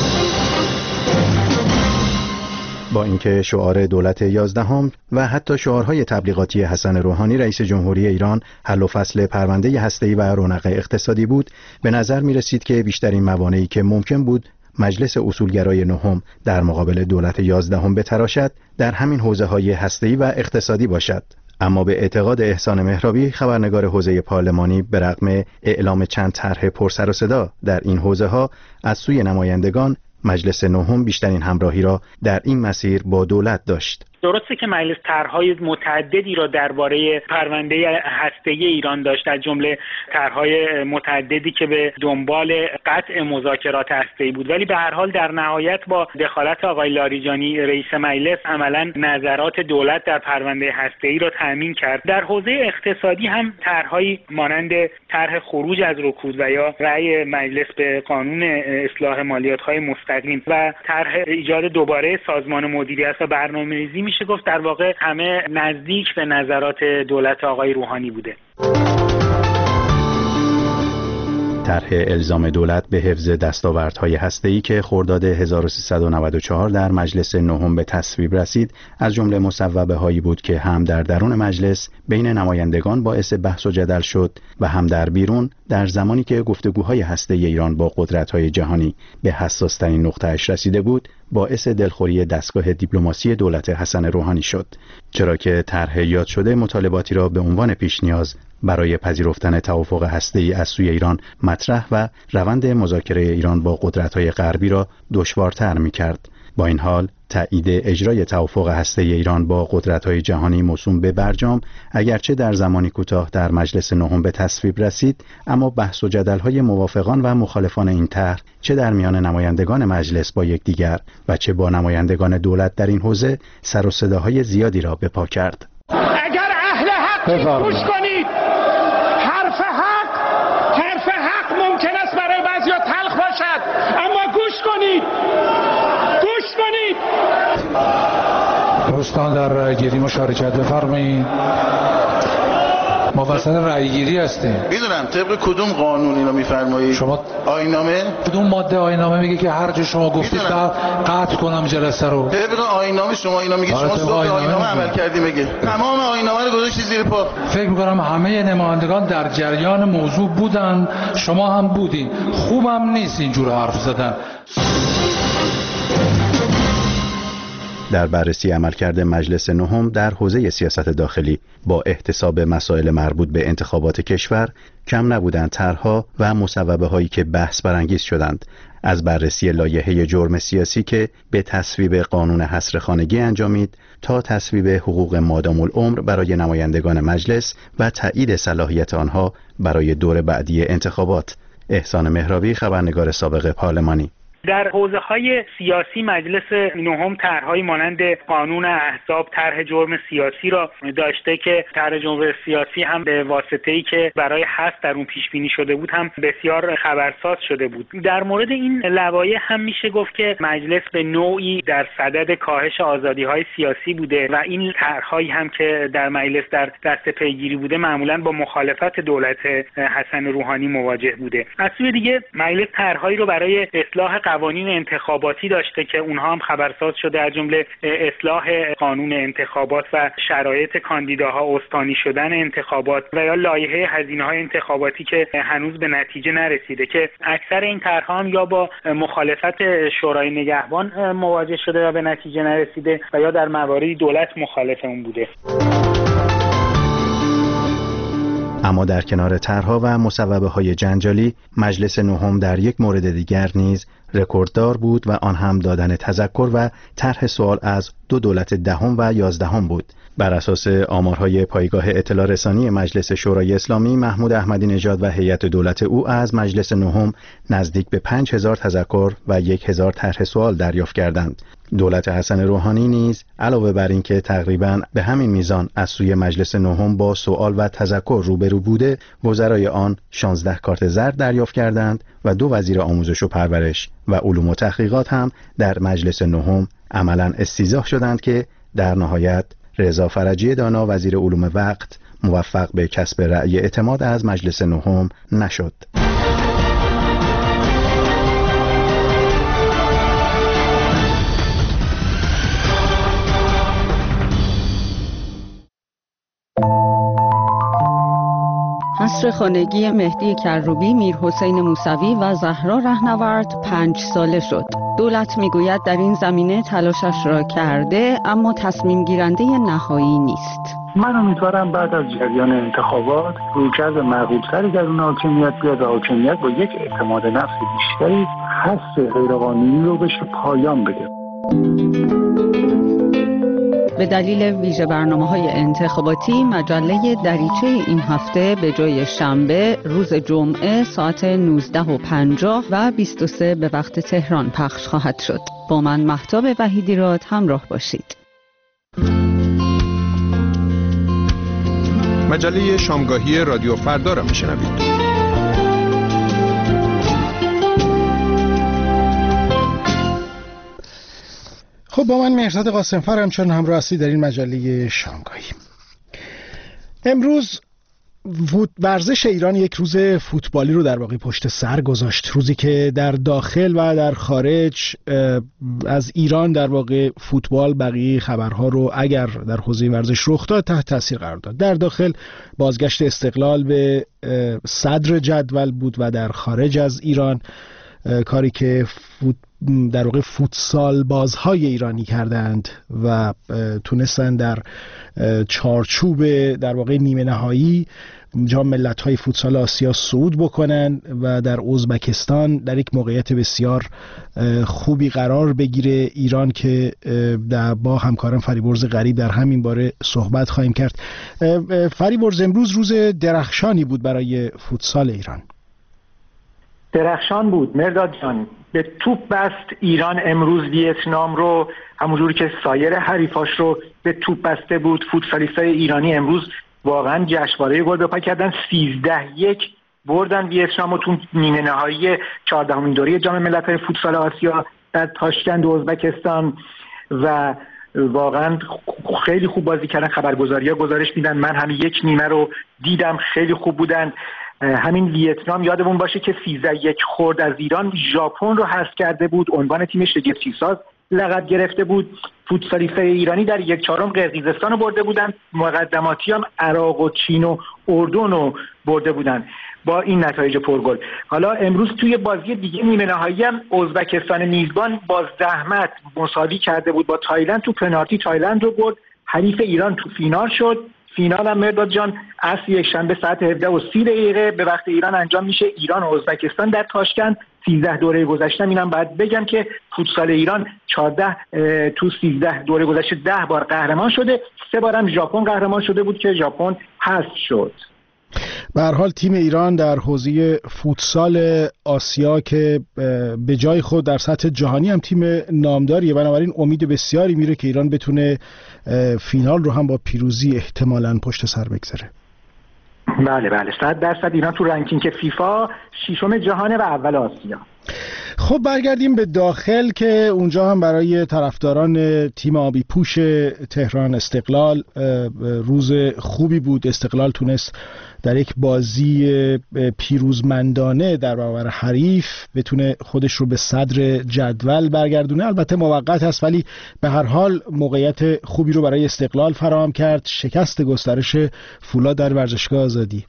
با اینکه شعار دولت 11 و حتی شعارهای تبلیغاتی حسن روحانی رئیس جمهوری ایران حل و فصل پرونده هسته‌ای و رونق اقتصادی بود، به نظر می رسید که بیشترین موانعی که ممکن بود مجلس اصولگرای نهم در مقابل دولت 11 بتراشد در همین حوزه‌های هسته‌ای و اقتصادی باشد. اما به اعتقاد احسان مهرابی، خبرنگار حوزه پارلمانی، به رغم اعلام چند طرح پرسر و صدا در این حوزه‌ها از سوی نمایندگان، مجلس نهم بیشترین همراهی را در این مسیر با دولت داشت. درسته که مجلس طرح‌های متعددی را درباره پرونده هسته‌ای ایران داشت، از جمله طرح‌های متعددی که به دنبال قطع مذاکرات هسته‌ای بود، ولی به هر حال در نهایت با دخالت آقای لاریجانی رئیس مجلس عملاً نظرات دولت در پرونده هسته‌ای را تأمین کرد. در حوزه اقتصادی هم طرح‌هایی مانند طرح خروج از رکود و یا رأی مجلس به قانون اصلاح مالیات‌های مستقیم و طرح ایجاد دوباره سازمان مدیریت و برنامه‌ریزی میشه گفت در واقع همه نزدیک به نظرات دولت آقای روحانی بوده. طرح الزام دولت به حفظ دستاوردهای هسته‌ای که خرداد 1394 در مجلس نهم به تصویب رسید، از جمله مصوبه‌هایی بود که هم در درون مجلس بین نمایندگان باعث بحث و جدل شد و هم در بیرون، در زمانی که گفتگوهای هسته‌ای ایران با قدرت‌های جهانی به حساس‌ترین نقطه‌اش رسیده بود، باعث دلخوری دستگاه دیپلماسی دولت حسن روحانی شد، چرا که طرح یاد شده مطالباتی را به عنوان پیش نیاز برای پذیرفتن توافق هسته‌ای از سوی ایران مطرح و روند مذاکره ایران با قدرت‌های غربی را دشوارتر می‌کرد. با این حال تایید اجرای توافق هسته‌ای ایران با قدرت‌های جهانی موسوم به برجام، اگرچه در زمانی کوتاه در مجلس نهم به تصویب رسید، اما بحث و جدل‌های موافقان و مخالفان این طرح، چه در میان نمایندگان مجلس با یکدیگر و چه با نمایندگان دولت در این حوزه، سر و صداهای زیادی را به پا کرد. اگر اهل حق گوش کنید، حرف حق ممکن است برای بعضیا تلخ باشد، اما گوش کنید. دوستان در رأی‌گیری مشارکت بفرمایید. ما وسط رأی‌گیری هستیم. میدونم طبق کدوم قانون اینو میفرمایید؟ شما آیین‌نامه؟ کدوم ماده آیین‌نامه میگه که هر جا شما گفتید قطع کنم جلسه رو؟ طبق آیین‌نامه شما اینا میگه شما صبح آیین‌نامه عمل کردی میگه. تمام آیین‌نامه رو گذاشتی زیر پا. فکر می‌کنم همه نمایندگان در جریان موضوع بودن، شما هم بودین. خوبم نیست اینجور حرف زدن. در بررسی عملکرد مجلس نهم در حوزه سیاست داخلی با احتساب مسائل مربوط به انتخابات کشور، کم نبودند طرح‌ها و مصوبه‌هایی که بحث برانگیز شدند، از بررسی لایحه جرم سیاسی که به تصویب قانون حصر خانگی انجامید تا تصویب حقوق مادام العمر برای نمایندگان مجلس و تایید صلاحیت آنها برای دور بعدی انتخابات. احسان مهرابی، خبرنگار سابق پارلمانی. در حوزه‌های سیاسی مجلس نهم طرح‌های مانند قانون احزاب، طرح جرم سیاسی را داشته که طرح جرم سیاسی هم به واسطه‌ای که برای حذف در اون پیش بینی شده بود هم بسیار خبرساز شده بود. در مورد این لوایح هم میشه گفت که مجلس به نوعی در صدد کاهش آزادی‌های سیاسی بوده و این طرح‌هایی هم که در مجلس در دست پیگیری بوده معمولاً با مخالفت دولت حسن روحانی مواجه بوده. از سوی دیگه مجلس طرح‌هایی رو برای اصلاح قوانین انتخاباتی داشته که اونها هم خبرساز شده، از جمله اصلاح قانون انتخابات و شرایط کاندیداها استانی شدن انتخابات و یا لایحه هزینه‌های انتخاباتی که هنوز به نتیجه نرسیده که اکثر این طرح‌ها هم یا با مخالفت شورای نگهبان مواجه شده و به نتیجه نرسیده و یا در مواردی دولت مخالف اون بوده. اما در کنار طرح‌ها و مصوبه‌های جنجالی، مجلس نهم در یک مورد دیگر نیز رکورددار بود و آن هم دادن تذکر و طرح سوال از 2 دولت دهم و 11 بود. بر اساس آمارهای پایگاه اطلاع رسانی مجلس شورای اسلامی، محمود احمدی نژاد و هیئت دولت او از مجلس نهم نزدیک به 5000 تذکر و 1000 طرح سوال دریافت کردند. دولت حسن روحانی نیز علاوه بر اینکه تقریباً به همین میزان از سوی مجلس نهم با سوال و تذکر روبرو بوده، وزرای آن 16 کارت زرد دریافت کردند و 2 وزیر آموزش و پرورش و علوم و تحقیقات هم در مجلس نهم عملاً استیضاح شدند که در نهایت رضا فرجی دانا وزیر علوم وقت موفق به کسب رأی اعتماد از مجلس نهم نشد. حصر خانگی مهدی کروبی، میرحسین موسوی و زهرا رهنورد 5 ساله شد. دولت میگوید در این زمینه تلاشش را کرده، اما تصمیم گیرنده نهایی نیست. من امیدوارم بعد از جریان انتخابات رویکرد معقول‌تری در اون حاکمیت بیاد و حاکمیت با یک اعتماد نفس بیشتری حس غیرقانونی رو بشه پایان بده. به دلیل ویژه برنامه‌های انتخاباتی، مجله دریچه این هفته به جای شنبه روز جمعه ساعت 19:50 و 23 به وقت تهران پخش خواهد شد. با من مهتاب وحیدی‌راد همراه باشید. مجله شامگاهی رادیو فردا را میشنوید. خب با من مهرداد قاسمفر همچنان همراه هستید در این مجله شامگاهی. امروز ورزش ایران یک روز فوتبالی رو در واقع پشت سر گذاشت، روزی که در داخل و در خارج از ایران در واقع فوتبال بقیه خبرها رو اگر در حوزه ورزش رخ داد تحت تاثیر قرار داد. در داخل بازگشت استقلال به صدر جدول بود و در خارج از ایران کاری که در واقع فوتسال بازهای ایرانی کردند و تونستن در چارچوب در واقع نیمه نهایی جام ملت‌های فوتسال آسیا صعود بکنن و در ازبکستان در یک موقعیت بسیار خوبی قرار بگیره. ایران که با همکاران فریبرز غریب در همین باره صحبت خواهیم کرد. فریبرز، امروز روز درخشانی بود برای فوتسال ایران. درخشان بود مرداد جان. به توپ بست ایران امروز ویتنام رو، همونجوری که سایر حریفاش رو به توپ بسته بود. فوتسالیستای ایرانی امروز واقعا جشنواره گل به پا کردن. 13-1 بردن ویتنام رو تو نیمه نهایی 14مین دوره جام ملت‌های فوتسال آسیا در تاشکند ازبکستان و واقعا خیلی خوب بازی کردن. خبرگزاری‌ها گزارش میدن، من همین یک نیمه رو دیدم، خیلی خوب بودن. همین ویتنام یادمون باشه که 13-1 خورد از ایران، ژاپن رو حذف کرده بود، عنوان تیم شگفتی ساز لقب گرفته بود. فوتسالیستای ایرانی در 1/4 قرقیزستان رو برده بودن، مقدماتی هم عراق و چین و اردن رو برده بودن با این نتایج پرگل. حالا امروز توی بازی دیگه نیمه نهایی هم ازبکستان میزبان با زحمت مساوی کرده بود با تایلند، تو پنالتی تایلند رو برد. حریف ایران تو فینال شد. فینال هم مرداد جان عصر یکشنبه ساعت 17:30 به وقت ایران انجام میشه. ایران و ازبکستان در تاشکند. 13 دوره گذشته اینم باید بگم که فوتسال ایران 14 تو 13 دوره گذشته 10 بار قهرمان شده، 3 بار هم ژاپن قهرمان شده بود که ژاپن حذف شد. به هر حال تیم ایران در حوزه فوتسال آسیا که به جای خود در سطح جهانی هم تیم نامداریه، بنابراین امید بسیاری میره که ایران بتونه فینال رو هم با پیروزی احتمالاً پشت سر بگذاره. بله 100% ایران تو رنکینگ فیفا 6م جهان و اول آسیا. خب برگردیم به داخل که اونجا هم برای طرفداران تیم آبی پوش تهران استقلال روز خوبی بود. استقلال تونست در یک بازی پیروزمندانه در برابر حریف بتونه خودش رو به صدر جدول برگردونه. البته موقت هست ولی به هر حال موقعیت خوبی رو برای استقلال فراهم کرد. شکست گسترش فولاد در ورزشگاه آزادی.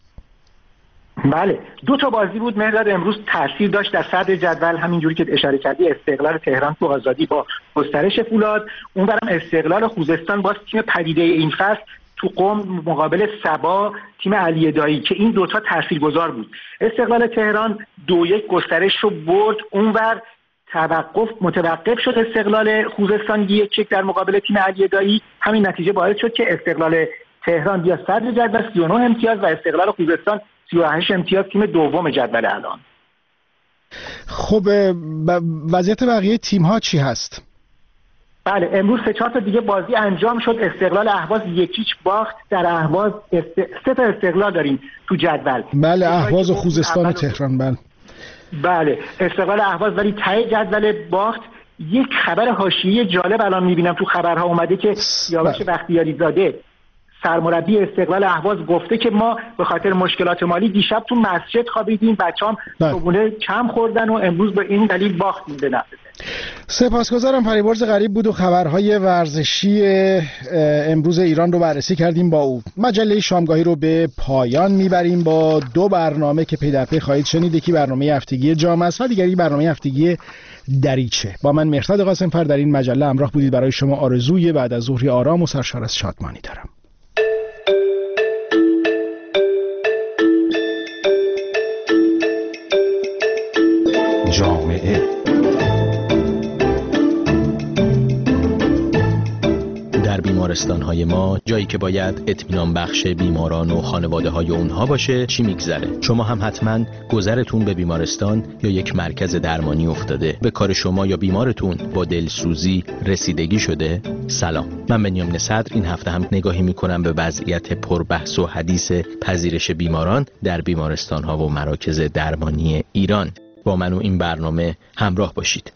بله 2 تا بازی بود مهرداد امروز تاثیر داشت در صدر جدول، همینجوری که اشاره کردی. استقلال تهران تو آزادی با گسترش فولاد، اونورم استقلال خوزستان باز تیم پدیده این فصل تو قم مقابل سبا تیم علی دایی که این 2 تا تاثیرگذار بود. استقلال تهران 2-1 گسترش رو برد. اونور متوقف شد استقلال خوزستان 1-1 در مقابل تیم علی دایی. همین نتیجه باعث شد که استقلال تهران بیا صدر جدول 39 امتیاز و استقلال خوزستان 38 امتیاز تیم دوم جدول الان. خب وضعیت بقیه تیم ها چی هست؟ بله امروز 3-4 تا دیگه بازی انجام شد. استقلال اهواز 1-0 باخت. در اهواز 3 تا استقلال داریم تو جدول. بله اهواز و خوزستان و تهران. بله استقلال اهواز ولی ته جدول باخت. یک خبر حاشیه‌ای جالب الان می‌بینم تو خبرها اومده که سیاوش بختیاری زاده سرمربی استقلال اهواز گفته که ما به خاطر مشکلات مالی دیشب تو مسجد خوابیدیم، بچه‌ام صبحونه کم خوردن و امروز به این دلیل باختیم به نفع. سپاسگزارم. فریبرز غریب بود و خبرهای ورزشی امروز ایران رو بررسی کردیم با او. مجله شامگاهی رو به پایان میبریم با 2 برنامه که پی در پی خواهید شنید. یکی برنامه هفتگی جام است و دیگری برنامه هفتگی دریچه. با من مهرداد قاسمفر در این مجله همراه بودید. برای شما آرزوی بعد از ظهری آرام و سرشار از شادمانی دارم. جامعه در بیمارستان‌های ما جایی که باید اطمینان بخش بیماران و خانواده‌های اونها باشه چی میگذره؟ شما هم حتما گذرتون به بیمارستان یا یک مرکز درمانی افتاده. به کار شما یا بیمارتون با دلسوزی رسیدگی شده؟ سلام، من بنیامین صدر این هفته هم نگاهی میکنم به وضعیت پربحث و حدیث پذیرش بیماران در بیمارستان‌ها و مراکز درمانی ایران. با من و این برنامه همراه باشید.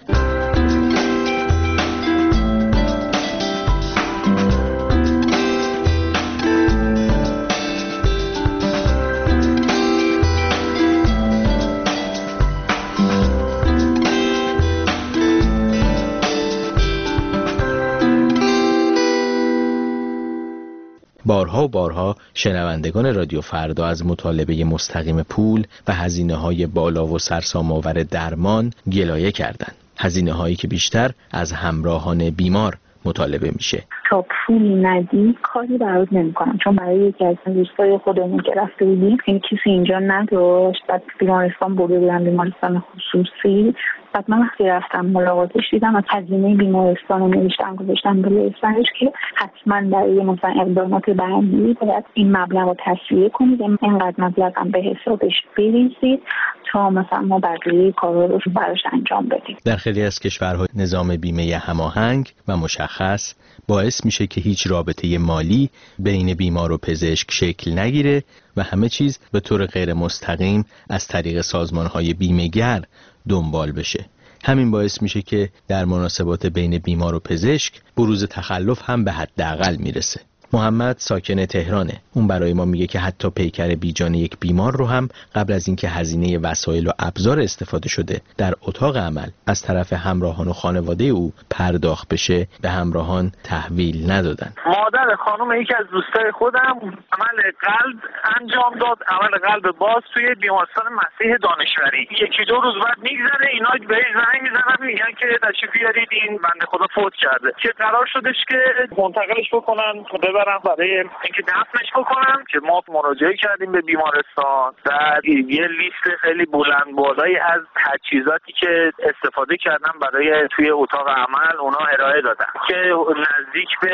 بارها و بارها شنوندگان رادیو فردا از مطالبه مستقیم پول و هزینه‌های بالا و سرسام‌آور درمان گلایه کردند. هزینه‌هایی که بیشتر از همراهان بیمار مطالبه میشه. تا پول ندی کاری برات نمی‌کنم، چون برای یکی از دوستای خودمون که رفته بودیم این کسی اینجا نداشت، بعد بیمارستان برده بودن، بیمارستان خصوصی. بعد من وقتی رفتم ملاقاتش دیدم از هزینه بیمارستان رو نوشتم گذاشتم بالای سرش که حتما برای مثلا اقدامات بعدی باید این مبلغ رو تسویه کنید، اینقدر مبلغ هم به حسابش بریزید تا مثلا ما بقیه کارا رو براش انجام بدیم. در خیلی از کشورها نظام بیمه هماهنگ و مشخص باعث میشه که هیچ رابطه مالی بین بیمار و پزشک شکل نگیره و همه چیز به طور غیر مستقیم از طریق سازمان‌های بیمه‌گر دنبال بشه. همین باعث میشه که در مناسبات بین بیمار و پزشک بروز تخلف هم به حداقل میرسه. محمد ساکن تهرانه. اون برای ما میگه که حتی پیکر بیجان یک بیمار رو هم قبل از اینکه هزینه وسایل و ابزار استفاده شده در اتاق عمل از طرف همراهان و خانواده او پرداخت بشه به همراهان تحویل ندادن. مادر خانم یکی از دوستای خودم عمل قلب انجام داد، عمل قلب باز توی بیمارستان مسیح دانشوری. 1-2 روز بعد میگذره اینا بهش زنگ میزنن میگن که تشریف بیارید این بنده خدا فوت کرده، که قرار شدش که منتقلش بکنن ببرن برای اینکه دفنش بکنن. که ما مراجعه کردیم به بیمارستان و یه لیست خیلی بلند بالایی از تجهیزاتی که استفاده کردن برای توی اتاق عمل اونا ارائه دادن که نزدیک به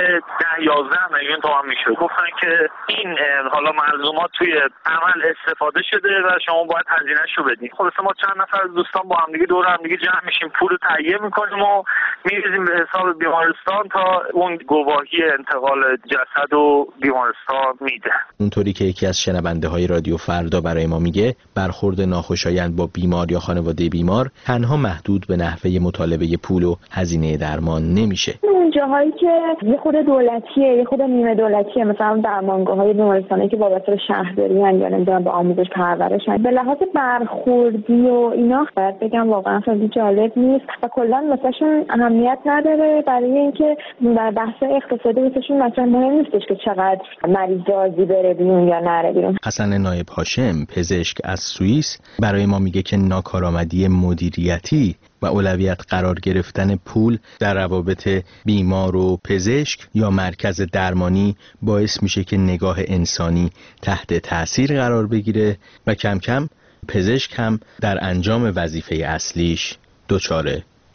10-11 میلیون تومان میشد. گفتن که این حالا ملزومات توی عمل استفاده شده و شما باید هزینه‌اش رو بدین. خلاص ما چند نفر از دوستان با هم دیگه دور هم دیگه جمع میشیم، پول رو تهیه میکنیم و میریزیم به حساب بیمارستان تا اون گواهی انتقال جسد و بیمارستان میده. اونطوری که یکی از شنونده های رادیو فردا برای ما میگه، برخورد ناخوشایند با بیمار یا خانواده بیمار تنها محدود به نحوه مطالبه پول و هزینه درمان نمیشه. جاهایی که یه خود دولتیه یه خود نیمه دولتیه، مثلا درمانگاه‌های بیمارستانی که وابسته به شهرداری ان یا نمیدونم به آموزش پرورش، به لحاظ برخوردی و اینا باید بگم واقعا خیلی جالب نیست و کلا واسهشون اهمیت نداره، برای اینکه در بحث اقتصادی واسهشون مثلا مهم نیستش که چقدر مریض راضی بره بیرون یا نره بیرون. حسن نایب هاشم پزشک از سوئیس برای ما میگه که ناکارآمدی مدیریتی و اولویت قرار گرفتن پول در روابط بیمار و پزشک یا مرکز درمانی باعث میشه که نگاه انسانی تحت تأثیر قرار بگیره و کم کم پزشک هم در انجام وظیفه اصلیش دچار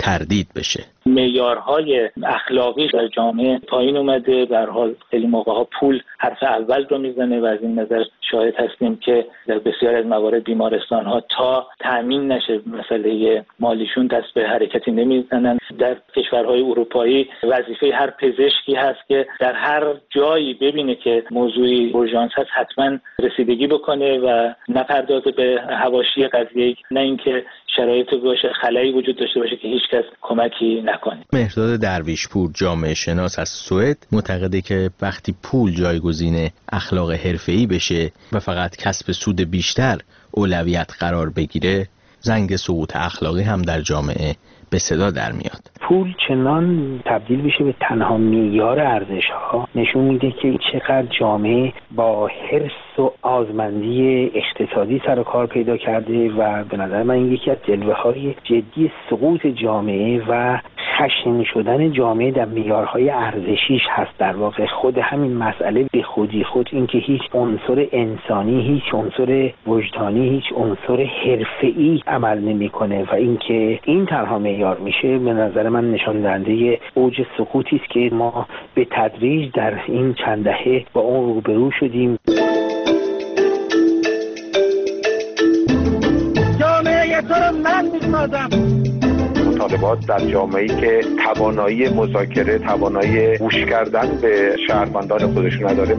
تردید بشه. معیارهای اخلاقی در جامعه پایین اومده. به هر حال خیلی موقع‌ها پول حرف اول رو میزنه و از این نظر شاهد هستیم که در بسیار از موارد بیمارستان‌ها تا تأمین نشه مسئله مالیشون دست به حرکتی نمیزنن. در کشورهای اروپایی وظیفه هر پزشکی هست که در هر جایی ببینه که موضوعی اورژانس هست حتما رسیدگی بکنه و نپردازه به حواشی قضیه، نه اینکه شرایط باشه خلایی وجود داشته باشه که هیچ کس کمکی نکنه. مهرداد درویشپور جامعه شناس از سوئد معتقده که وقتی پول جایگزین اخلاق حرفه‌ای بشه و فقط کسب سود بیشتر اولویت قرار بگیره، زنگ سقوط اخلاقی هم در جامعه به صدا در میاد. پول چنان تبدیل بشه به تنها معیار ارزش‌ها نشون میده که چقدر جامعه با حرص و آزمندی اقتصادی سر و کار پیدا کرده و به نظر من این یکی از جلوه‌های جدی سقوط جامعه و خشن شدن جامعه در معیارهای ارزشیش هست. در واقع خود همین مسئله به خودی خود اینکه هیچ عنصر انسانی، هیچ عنصر وجدانی، هیچ عنصر حرفه‌ای عمل نمی‌کنه و اینکه این تنها معیار میشه، به نظر من نشان دهنده اوج سقوطی است که ما به تدریج در این چند دهه با اون روبرو شدیم. جامعه تو رو من می‌سازم. مطالبات در جامعه‌ای که توانایی مذاکره، توانایی گوش کردن به شهروندان خودش نداره.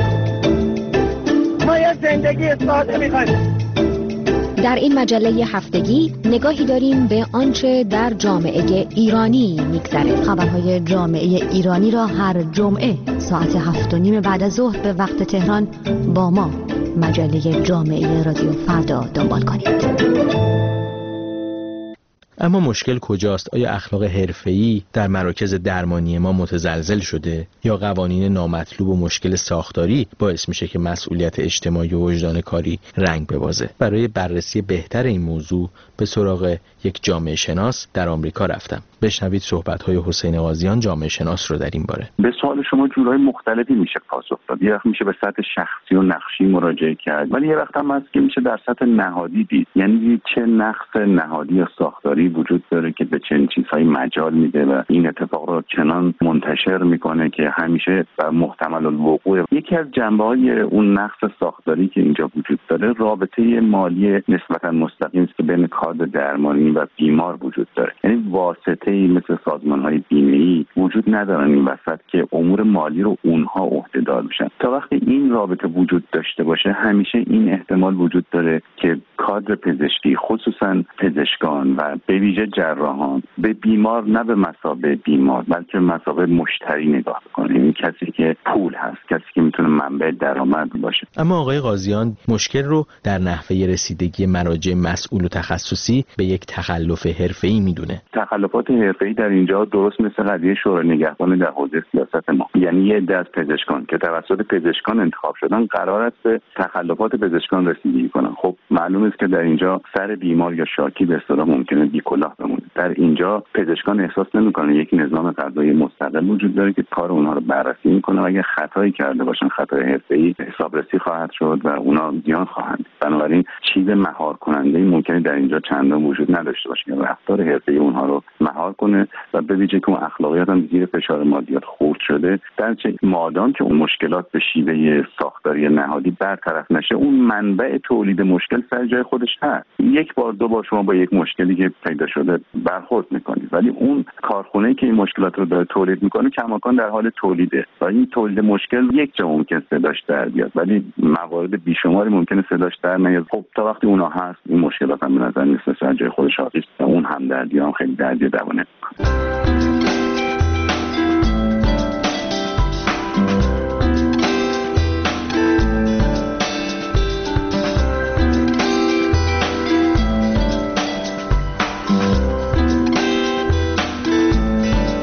ما یه زندگی ساده می‌خوایم. در این مجله هفتگی نگاهی داریم به آنچه در جامعه ایرانی میگذره. خبرهای جامعه ایرانی را هر جمعه ساعت 7:30 بعد از ظهر به وقت تهران با ما مجله جامعه رادیو فردا دنبال کنید. اما مشکل کجاست؟ آیا اخلاق حرفه‌ای در مراکز درمانی ما متزلزل شده یا قوانین نامطلوب و مشکل ساختاری باعث میشه که مسئولیت اجتماعی و وجدان کاری رنگ ببازه؟ برای بررسی بهتر این موضوع به سراغ یک جامعه شناس در آمریکا رفتم. بشنوید صحبت‌های حسین قاضیان جامعه شناس رو در این باره. به سوال شما جورای مختلفی میشه پاسخ داد. یه وقت میشه به سطح شخصی و نقشی مراجعه کرد، ولی یه وقت هم هست که میشه در سطح نهادی دید. یعنی چه نقص نهادی یا ساختاری وجود داره که به چنین چیزهای مجال میده و این اتفاق رو چنان منتشر میکنه که همیشه محتمل الوقوع. یکی از جنبه‌های اون نقص ساختاری که اینجا وجود داره رابطه مالی نسبتا مستقیم است که بین کادر درمانی و بیمار وجود داره. یعنی واسطه‌ای مثل سازمان‌های بیمه‌ای وجود ندارن این وسط که امور مالی رو اونها عهده‌دار بشن. تا وقتی این رابطه وجود داشته باشه همیشه این احتمال وجود داره که کادر پزشکی خصوصا پزشکان و به ویژه جراحان به بیمار نه به مثابه بیمار بلکه به مثابه مشتری نگاه کنه. این کسی که پول هست، کسی که میتونه منبع درآمد باشه. اما آقای قاضیان مشکل رو در نحوه رسیدگی مراجع مسئول و تخصصی به یک تخلف حرفه‌ای میدونه. تخلفات حرفه‌ای در اینجا درست مثل قضیه شورای نگهبان در حوزه سیاست ما، یعنی یه عده از پزشکان که توسط پزشکان انتخاب شدن قرار است به تخلفات پزشکان رسیدگی کنن. خب معلوم است که در اینجا سر بیمار یا شاکی به اصطلاح ممکنه بی‌کلاه بمونه. در اینجا پزشکان احساس نمی‌کنن یک نظام قضایی مستقل وجود داره که کار اونها رو بررسی می‌کنه و اگه خطایی کرده باشن خطای حرفه‌ای حسابرسی خواهد شد و اونا زیان خواهند. بنابراین چیز مهار کننده‌ای ممکنه در اینجا چندان وجود نداشته باشه که رفتار حرفه‌ای اونها رو مهار کنه و به ویژه که اون اخلاقیات هم زیر فشار مادیات خورد شده. در چه مادام که اون مشکلات به شیوه ساختاری نهادی برطرف نشه اون منبع تولید مشکل سر جای خودش هست. یک بار دو بار شما با یک مشکلی که پیدا شده برخورد میکنید ولی اون کارخونه‌ای که این مشکلات رو داره تولید میکنه کماکان در حال تولیده و این تولید مشکل یک جا ممکن صداش در بیاد ولی موارد بیشماری ممکنه صداش در نیاد. خب تا وقتی اونها هست این مشکلات هم به نظر میاد سر جای خودش حاضر است. اون هم دردی هم خیلی دردی دوانه میکنه.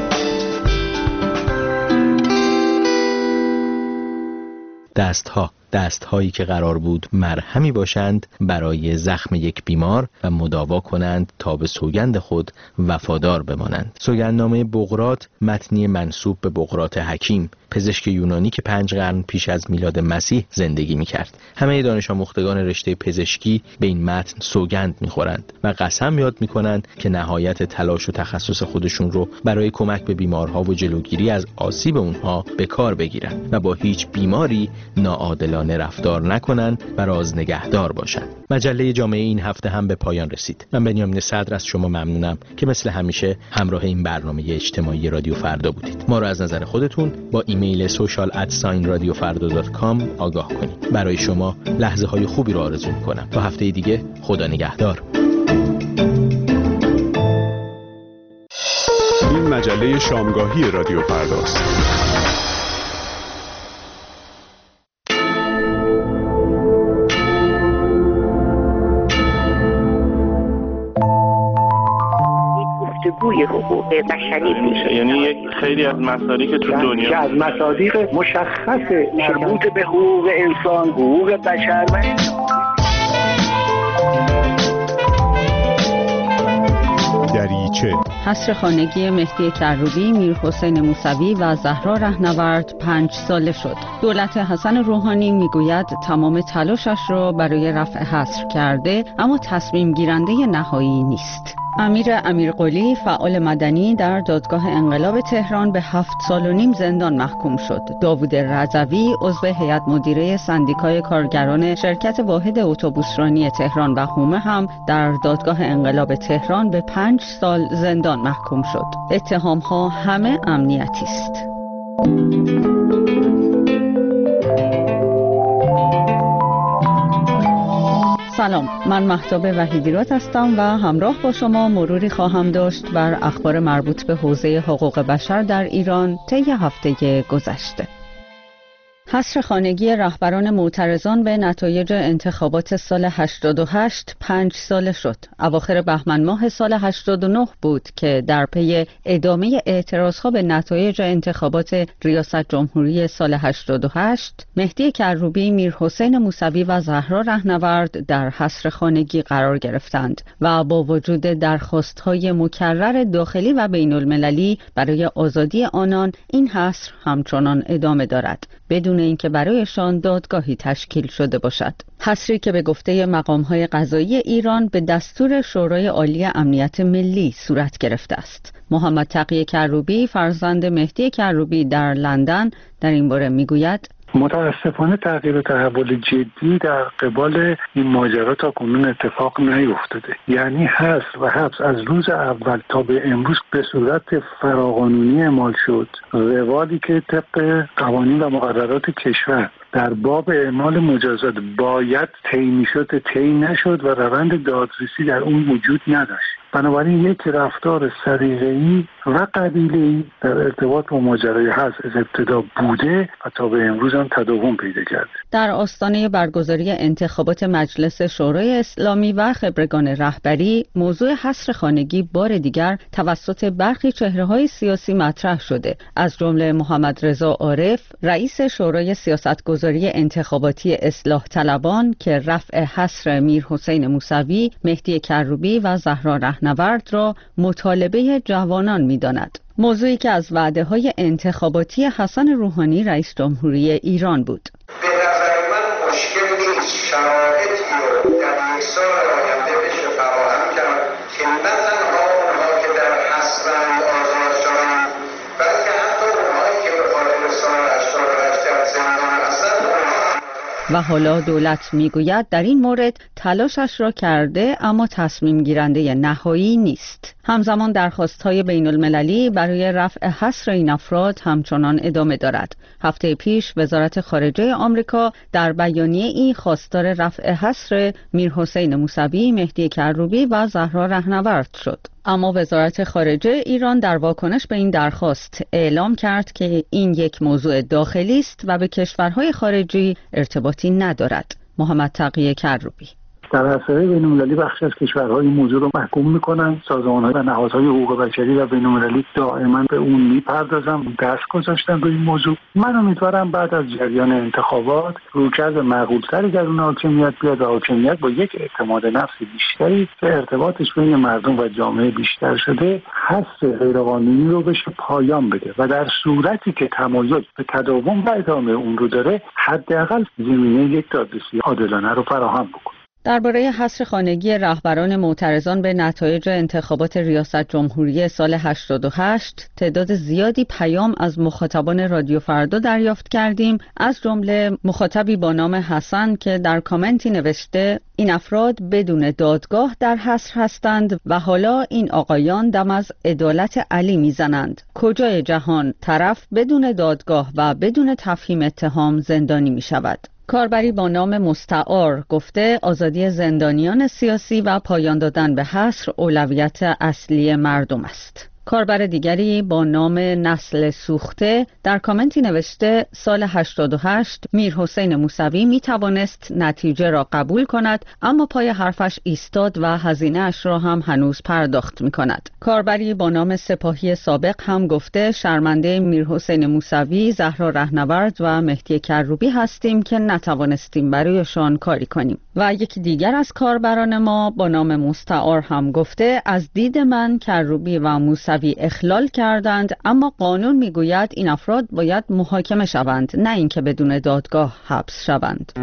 دستها دست‌هایی که قرار بود مرهمی باشند برای زخم یک بیمار و مداوا کنند تا به سوگند خود وفادار بمانند. سوگندنامه بقراط متنی منسوب به بقراط حکیم، پزشک یونانی که 5 قرن پیش از میلاد مسیح زندگی می‌کرد. همه دانش آموختگان رشته پزشکی به این متن سوگند می‌خورند و قسم یاد می‌کنند که نهایت تلاش و تخصص خودشون رو برای کمک به بیمارها و جلوگیری از آسیب اونها به کار بگیرند و با هیچ بیماری ناعادلانه رفتار نکنند و راز نگهدار باشند. مجله جامعه این هفته هم به پایان رسید. من بنیامین صدر از شما ممنونم که مثل همیشه همراه این برنامه اجتماعی رادیو فردا بودید. ما رو از نظر خودتون با ایمیل social@radiofarda.com آگاه کنید. برای شما لحظه های خوبی رو آرزو می‌کنم. تا هفته دیگه، خدا نگهدار. این مجله شامگاهی رادیو فرداست. گفتگوی حقوق بشری میشه، یعنی یک خیلی از مصادیق تو دنیا که از مصادیق مشخص مربوط به حقوق انسان، حقوق بشر و دریچه. حصر خانگی مهدی کروبی، میرحسین موسوی و زهرا رهنورد 5 ساله شد. دولت حسن روحانی میگوید تمام تلاشش را برای رفع حصر کرده، اما تصمیم گیرنده نهایی نیست. امیر قلی، فعال مدنی، در دادگاه انقلاب تهران به 7 سال و نیم زندان محکوم شد. داوود رضوی، عضو هیئت مدیره سندیکای کارگران شرکت واحد اتوبوسرانی تهران و حومه هم در دادگاه انقلاب تهران به 5 سال زندان محکوم شد. اتهام‌ها همه امنیتی است. سلام، من مهتاب وحیدیراد هستم و همراه با شما مروری خواهم داشت بر اخبار مربوط به حوزه حقوق بشر در ایران طی هفته گذشته. حصر خانگی رهبران معترضان به نتایج انتخابات سال 88 5 ساله شد. اواخر بهمن ماه سال 89 بود که در پی ادامه اعتراضها به نتایج انتخابات ریاست جمهوری سال 88 مهدی کروبی، میرحسین موسوی و زهرا رهنورد در حصر خانگی قرار گرفتند و با وجود درخواست‌های مکرر داخلی و بین‌المللی برای آزادی آنان، این حصر همچنان ادامه دارد بدون اینکه برایشان دادگاهی تشکیل شده باشد. حصری که به گفته مقام‌های قضایی ایران به دستور شورای عالی امنیت ملی صورت گرفته است. محمد تقی کروبی، فرزند مهدی کروبی، در لندن در این باره میگوید: متاسفانه تغییر و تحول جدی در قبال این ماجرا تا کنون اتفاق نیفتاده. یعنی حصر و حبس از روز اول تا به امروز به صورت فراقانونی اعمال شد. روالی که طبق قوانین و مقررات کشور در باب اعمال مجازات باید طی میشد طی نشد و روند دادرسی در اون وجود نداشت. بنابراین یک رفتار سلیقه‌ای و قبیله‌ای در ارتباط با ماجرای حصر از ابتدا بوده و تا به امروز هم تداوم پیدا کرده. در آستانه برگزاری انتخابات مجلس شورای اسلامی و خبرگان رهبری، موضوع حصر خانگی بار دیگر توسط برخی چهره‌های سیاسی مطرح شده، از جمله محمد رضا عارف، رئیس شورای سیاستگذاری انتخاباتی اصلاح طلبان، که رفع حصر میرحسین موسوی، مهدی کروبی و زهرا رهنورد را مطالبه جوانان می‌داند. موضوعی که از وعده‌های انتخاباتی حسن روحانی رئیس جمهوری ایران بود. به نظر من مشکل نیست، شرایطی رو در یک سال آینده بشه فراهم کرد که نه تنها اونها که در حصرند آزاد شوند، بلکه حتی اونهایی که به خاطر سال 88 در زندان هستند. و حالا دولت میگوید در این مورد تلاشش را کرده، اما تصمیم گیرنده نهایی نیست. همزمان درخواست‌های بین‌المللی برای رفع حصر این افراد همچنان ادامه دارد. هفته پیش وزارت خارجه آمریکا در بیانیه‌ای خواستار رفع حصر میرحسین موسوی، مهدی کروبی و زهرا رهنورد شد. اما وزارت خارجه ایران در واکنش به این درخواست اعلام کرد که این یک موضوع داخلی است و به کشورهای خارجی ارتباطی ندارد. محمد تقی کروبی: در عرصه بین‌المللی بخشی از کشورها این موضوع رو محکوم میکنن. سازمان‌ها و نهادهای حقوق بشری و بین‌المللی دائما به اون میپردازن، دست گذاشتن روی این موضوع. من امیدوارم بعد از جریان انتخابات رویکرد معقول‌تری در اون حاکمیت بیاد و حاکمیت با یک اعتماد نفس بیشتری که ارتباطش بین مردم و جامعه بیشتر شده حس غیرقانونی رو بشه پایان بده و در صورتی که تمایز به تداوم و ادامه اون رو داره حداقل زمینه یک دادرسی عادلانه رو فراهم بکنه. درباره حصر خانگی رهبران معترضان به نتایج انتخابات ریاست جمهوری سال 88 تعداد زیادی پیام از مخاطبان رادیو فردا دریافت کردیم، از جمله مخاطبی با نام حسن که در کامنتی نوشته این افراد بدون دادگاه در حصر هستند و حالا این آقایان دم از عدالت علی میزنند. کجای جهان طرف بدون دادگاه و بدون تفهیم اتهام زندانی می شود؟ کاربری با نام مستعار گفته آزادی زندانیان سیاسی و پایان دادن به حصر اولویت اصلی مردم است. کاربر دیگری با نام نسل سوخته در کامنتی نوشته سال 88 میرحسین موسوی می توانست نتیجه را قبول کند اما پای حرفش ایستاد و هزینه اش را هم هنوز پرداخت می کند. کاربری با نام سپاهی سابق هم گفته شرمنده میرحسین موسوی، زهرا رهنورد و مهدی کروبی هستیم که نتوانستیم برایشان کاری کنیم. و یکی دیگر از کاربران ما با نام مستعار هم گفته از دید من کروبی و موسوی اخلال کردند اما قانون میگوید این افراد باید محاکمه شوند نه اینکه بدون دادگاه حبس شوند.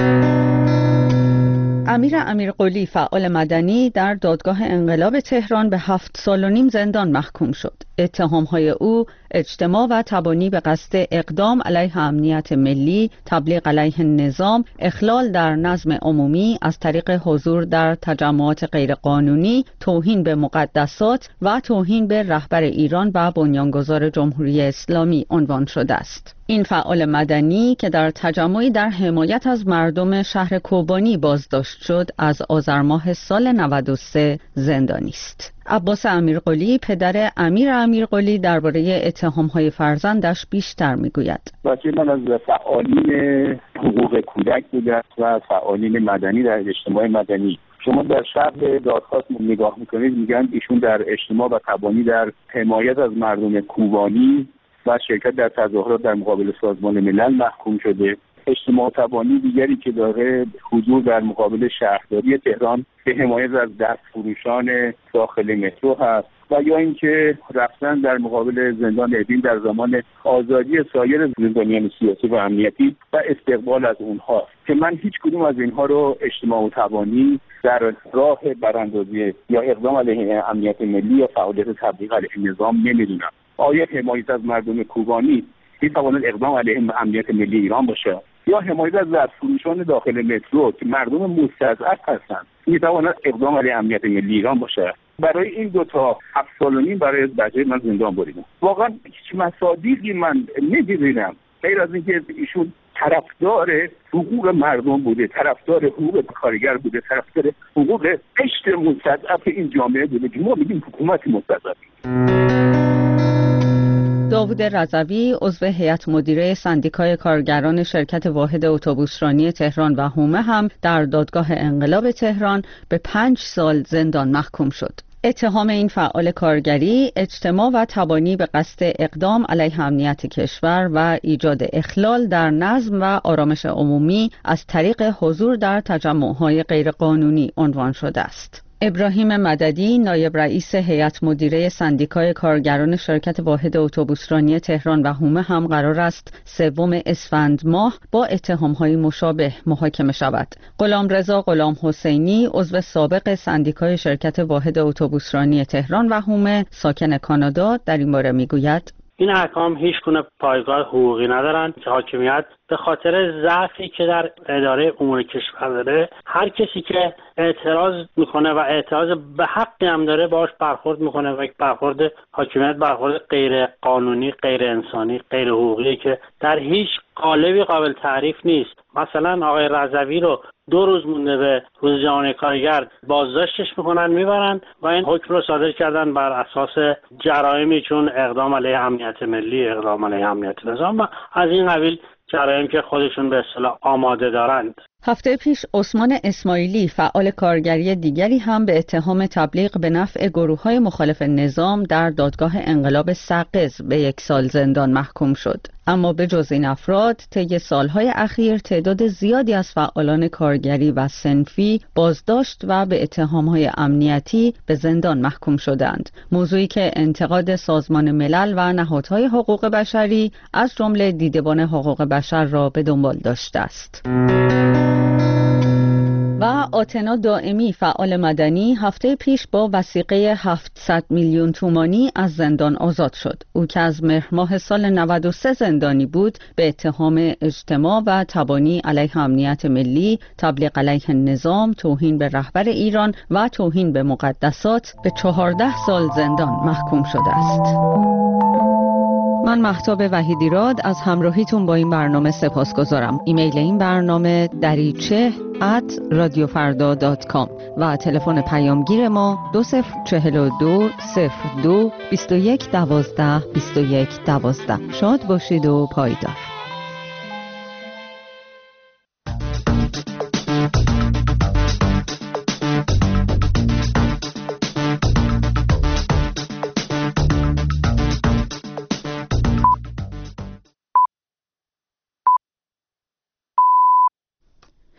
امیرقلی فعال مدنی در دادگاه انقلاب تهران به 7 سال و نیم زندان محکوم شد. اتهام‌های او اجتماع و تبانی به قصد اقدام علیه امنیت ملی، تبلیغ علیه نظام، اخلال در نظم عمومی از طریق حضور در تجمعات غیرقانونی، توهین به مقدسات و توهین به رهبر ایران و بنیانگذار جمهوری اسلامی عنوان شده است. این فعال مدنی که در تجمعی در حمایت از مردم شهر کوبانی بازداشت شد، از آذر ماه سال 93 زندانی است. عباس امیرقلی پدر امیرقلی درباره اتهام‌های فرزندش بیشتر میگوید. بچه من از فعالین حقوق کودک بوده و فعالین مدنی در اجتماع مدنی. شما در شرح دادخواست نگاه میکنید میگن ایشون در اجتماع و تبانی در حمایت از مردم کوبانی و شرکت در تظاهرات در مقابل سازمان ملل محکوم شده. اجتماع تبانی دیگری که داره حضور در مقابل شهرداری تهران به حمایت از دستفروشان داخل مترو هست و یا اینکه رفتن در مقابل زندان اوین در زمان آزادی سایر زندانیان سیاسی و امنیتی و استقبال از اونها که من هیچ کدوم از اینها رو اجتماع تبانی در راه براندازی یا اقدام علیه امنیت ملی یا فعالیت تبلیغ علیه نظام نمیدونم. آیا حمایت از مردم کوبانی میتواند اقدام علیه امنیت ملی ایران باشه یا حمایت از دستفروشان داخل مترو که مردم مستضعف هستند میتواند اقدام علیه امنیت ملی ایران باشه؟ برای این دو تا 7 سال و نیم برای بچه من زندان بریدم. واقعا هیچ مصادیقی من نمی‌بینم غیر از اینکه ایشون طرفدار حقوق مردم بوده، طرفدار حقوق کارگر بوده، طرفدار حقوق قشر مستضعف این جامعه بوده که ما میگیم حکومت مستضعفی. داوود رضوی عضو هیئت مدیره سندیکای کارگران شرکت واحد اتوبوسرانی تهران و حومه هم در دادگاه انقلاب تهران به 5 سال زندان محکوم شد. اتهام این فعال کارگری اجتماع و تبانی به قصد اقدام علیه امنیت کشور و ایجاد اخلال در نظم و آرامش عمومی از طریق حضور در تجمع‌های غیرقانونی عنوان شده است. ابراهیم مددی نایب رئیس هیئت مدیره سندیکای کارگران شرکت واحد اتوبوسرانی تهران و حومه هم قرار است 3 اسفند ماه با اتهام‌های مشابه محاکمه شود. غلامرضا غلام حسینی عضو سابق سندیکای شرکت واحد اتوبوسرانی تهران و حومه ساکن کانادا در این باره میگوید این احکام هیچ گونه پایگاه حقوقی ندارند که حاکمیت به خاطر ضعفی که در اداره امور کشور داره هر کسی که اعتراض میکنه و اعتراض به حقی هم داره باهاش برخورد میکنه و برخورد حاکمیت برخورد غیر قانونی، غیر انسانی، غیر حقوقی که در هیچ قالبی قابل تعریف نیست. مثلا آقای رضوی رو 2 روز مونده به روز جهانی کارگر بازداشتش میکنن میبرن و این حکم رو صادر کردن بر اساس جرائمی چون اقدام علیه امنیت ملی، اقدام علیه امنیت نظام و از این قبیل جرایم که خودشون به اصطلاح آماده دارند. هفته پیش عثمان اسماعیلی فعال کارگری دیگری هم به اتهام تبلیغ به نفع گروه‌های مخالف نظام در دادگاه انقلاب سقز به 1 سال زندان محکوم شد. اما به جز این افراد طی سالهای اخیر تعداد زیادی از فعالان کارگری و صنفی بازداشت و به اتهام‌های امنیتی به زندان محکوم شدند. موضوعی که انتقاد سازمان ملل و نهادهای حقوق بشری از جمله دیدبان حقوق بشر را به دنبال داشته است. و آتنا دائمی فعال مدنی هفته پیش با وثیقه 700 میلیون تومانی از زندان آزاد شد. او که از مهر ماه سال 93 زندانی بود به اتهام اجتماع و تبانی علیه امنیت ملی، تبلیغ علیه نظام، توهین به رهبر ایران و توهین به مقدسات به 14 سال زندان محکوم شده است. من مهتاب وحیدیراد از همراهیتون با این برنامه سپاسگزارم. ایمیل این برنامه dariche@radiofarda.com و تلفن پیامگیر ما 2042 02 21 12 21 12. شاد باشید و پایدار.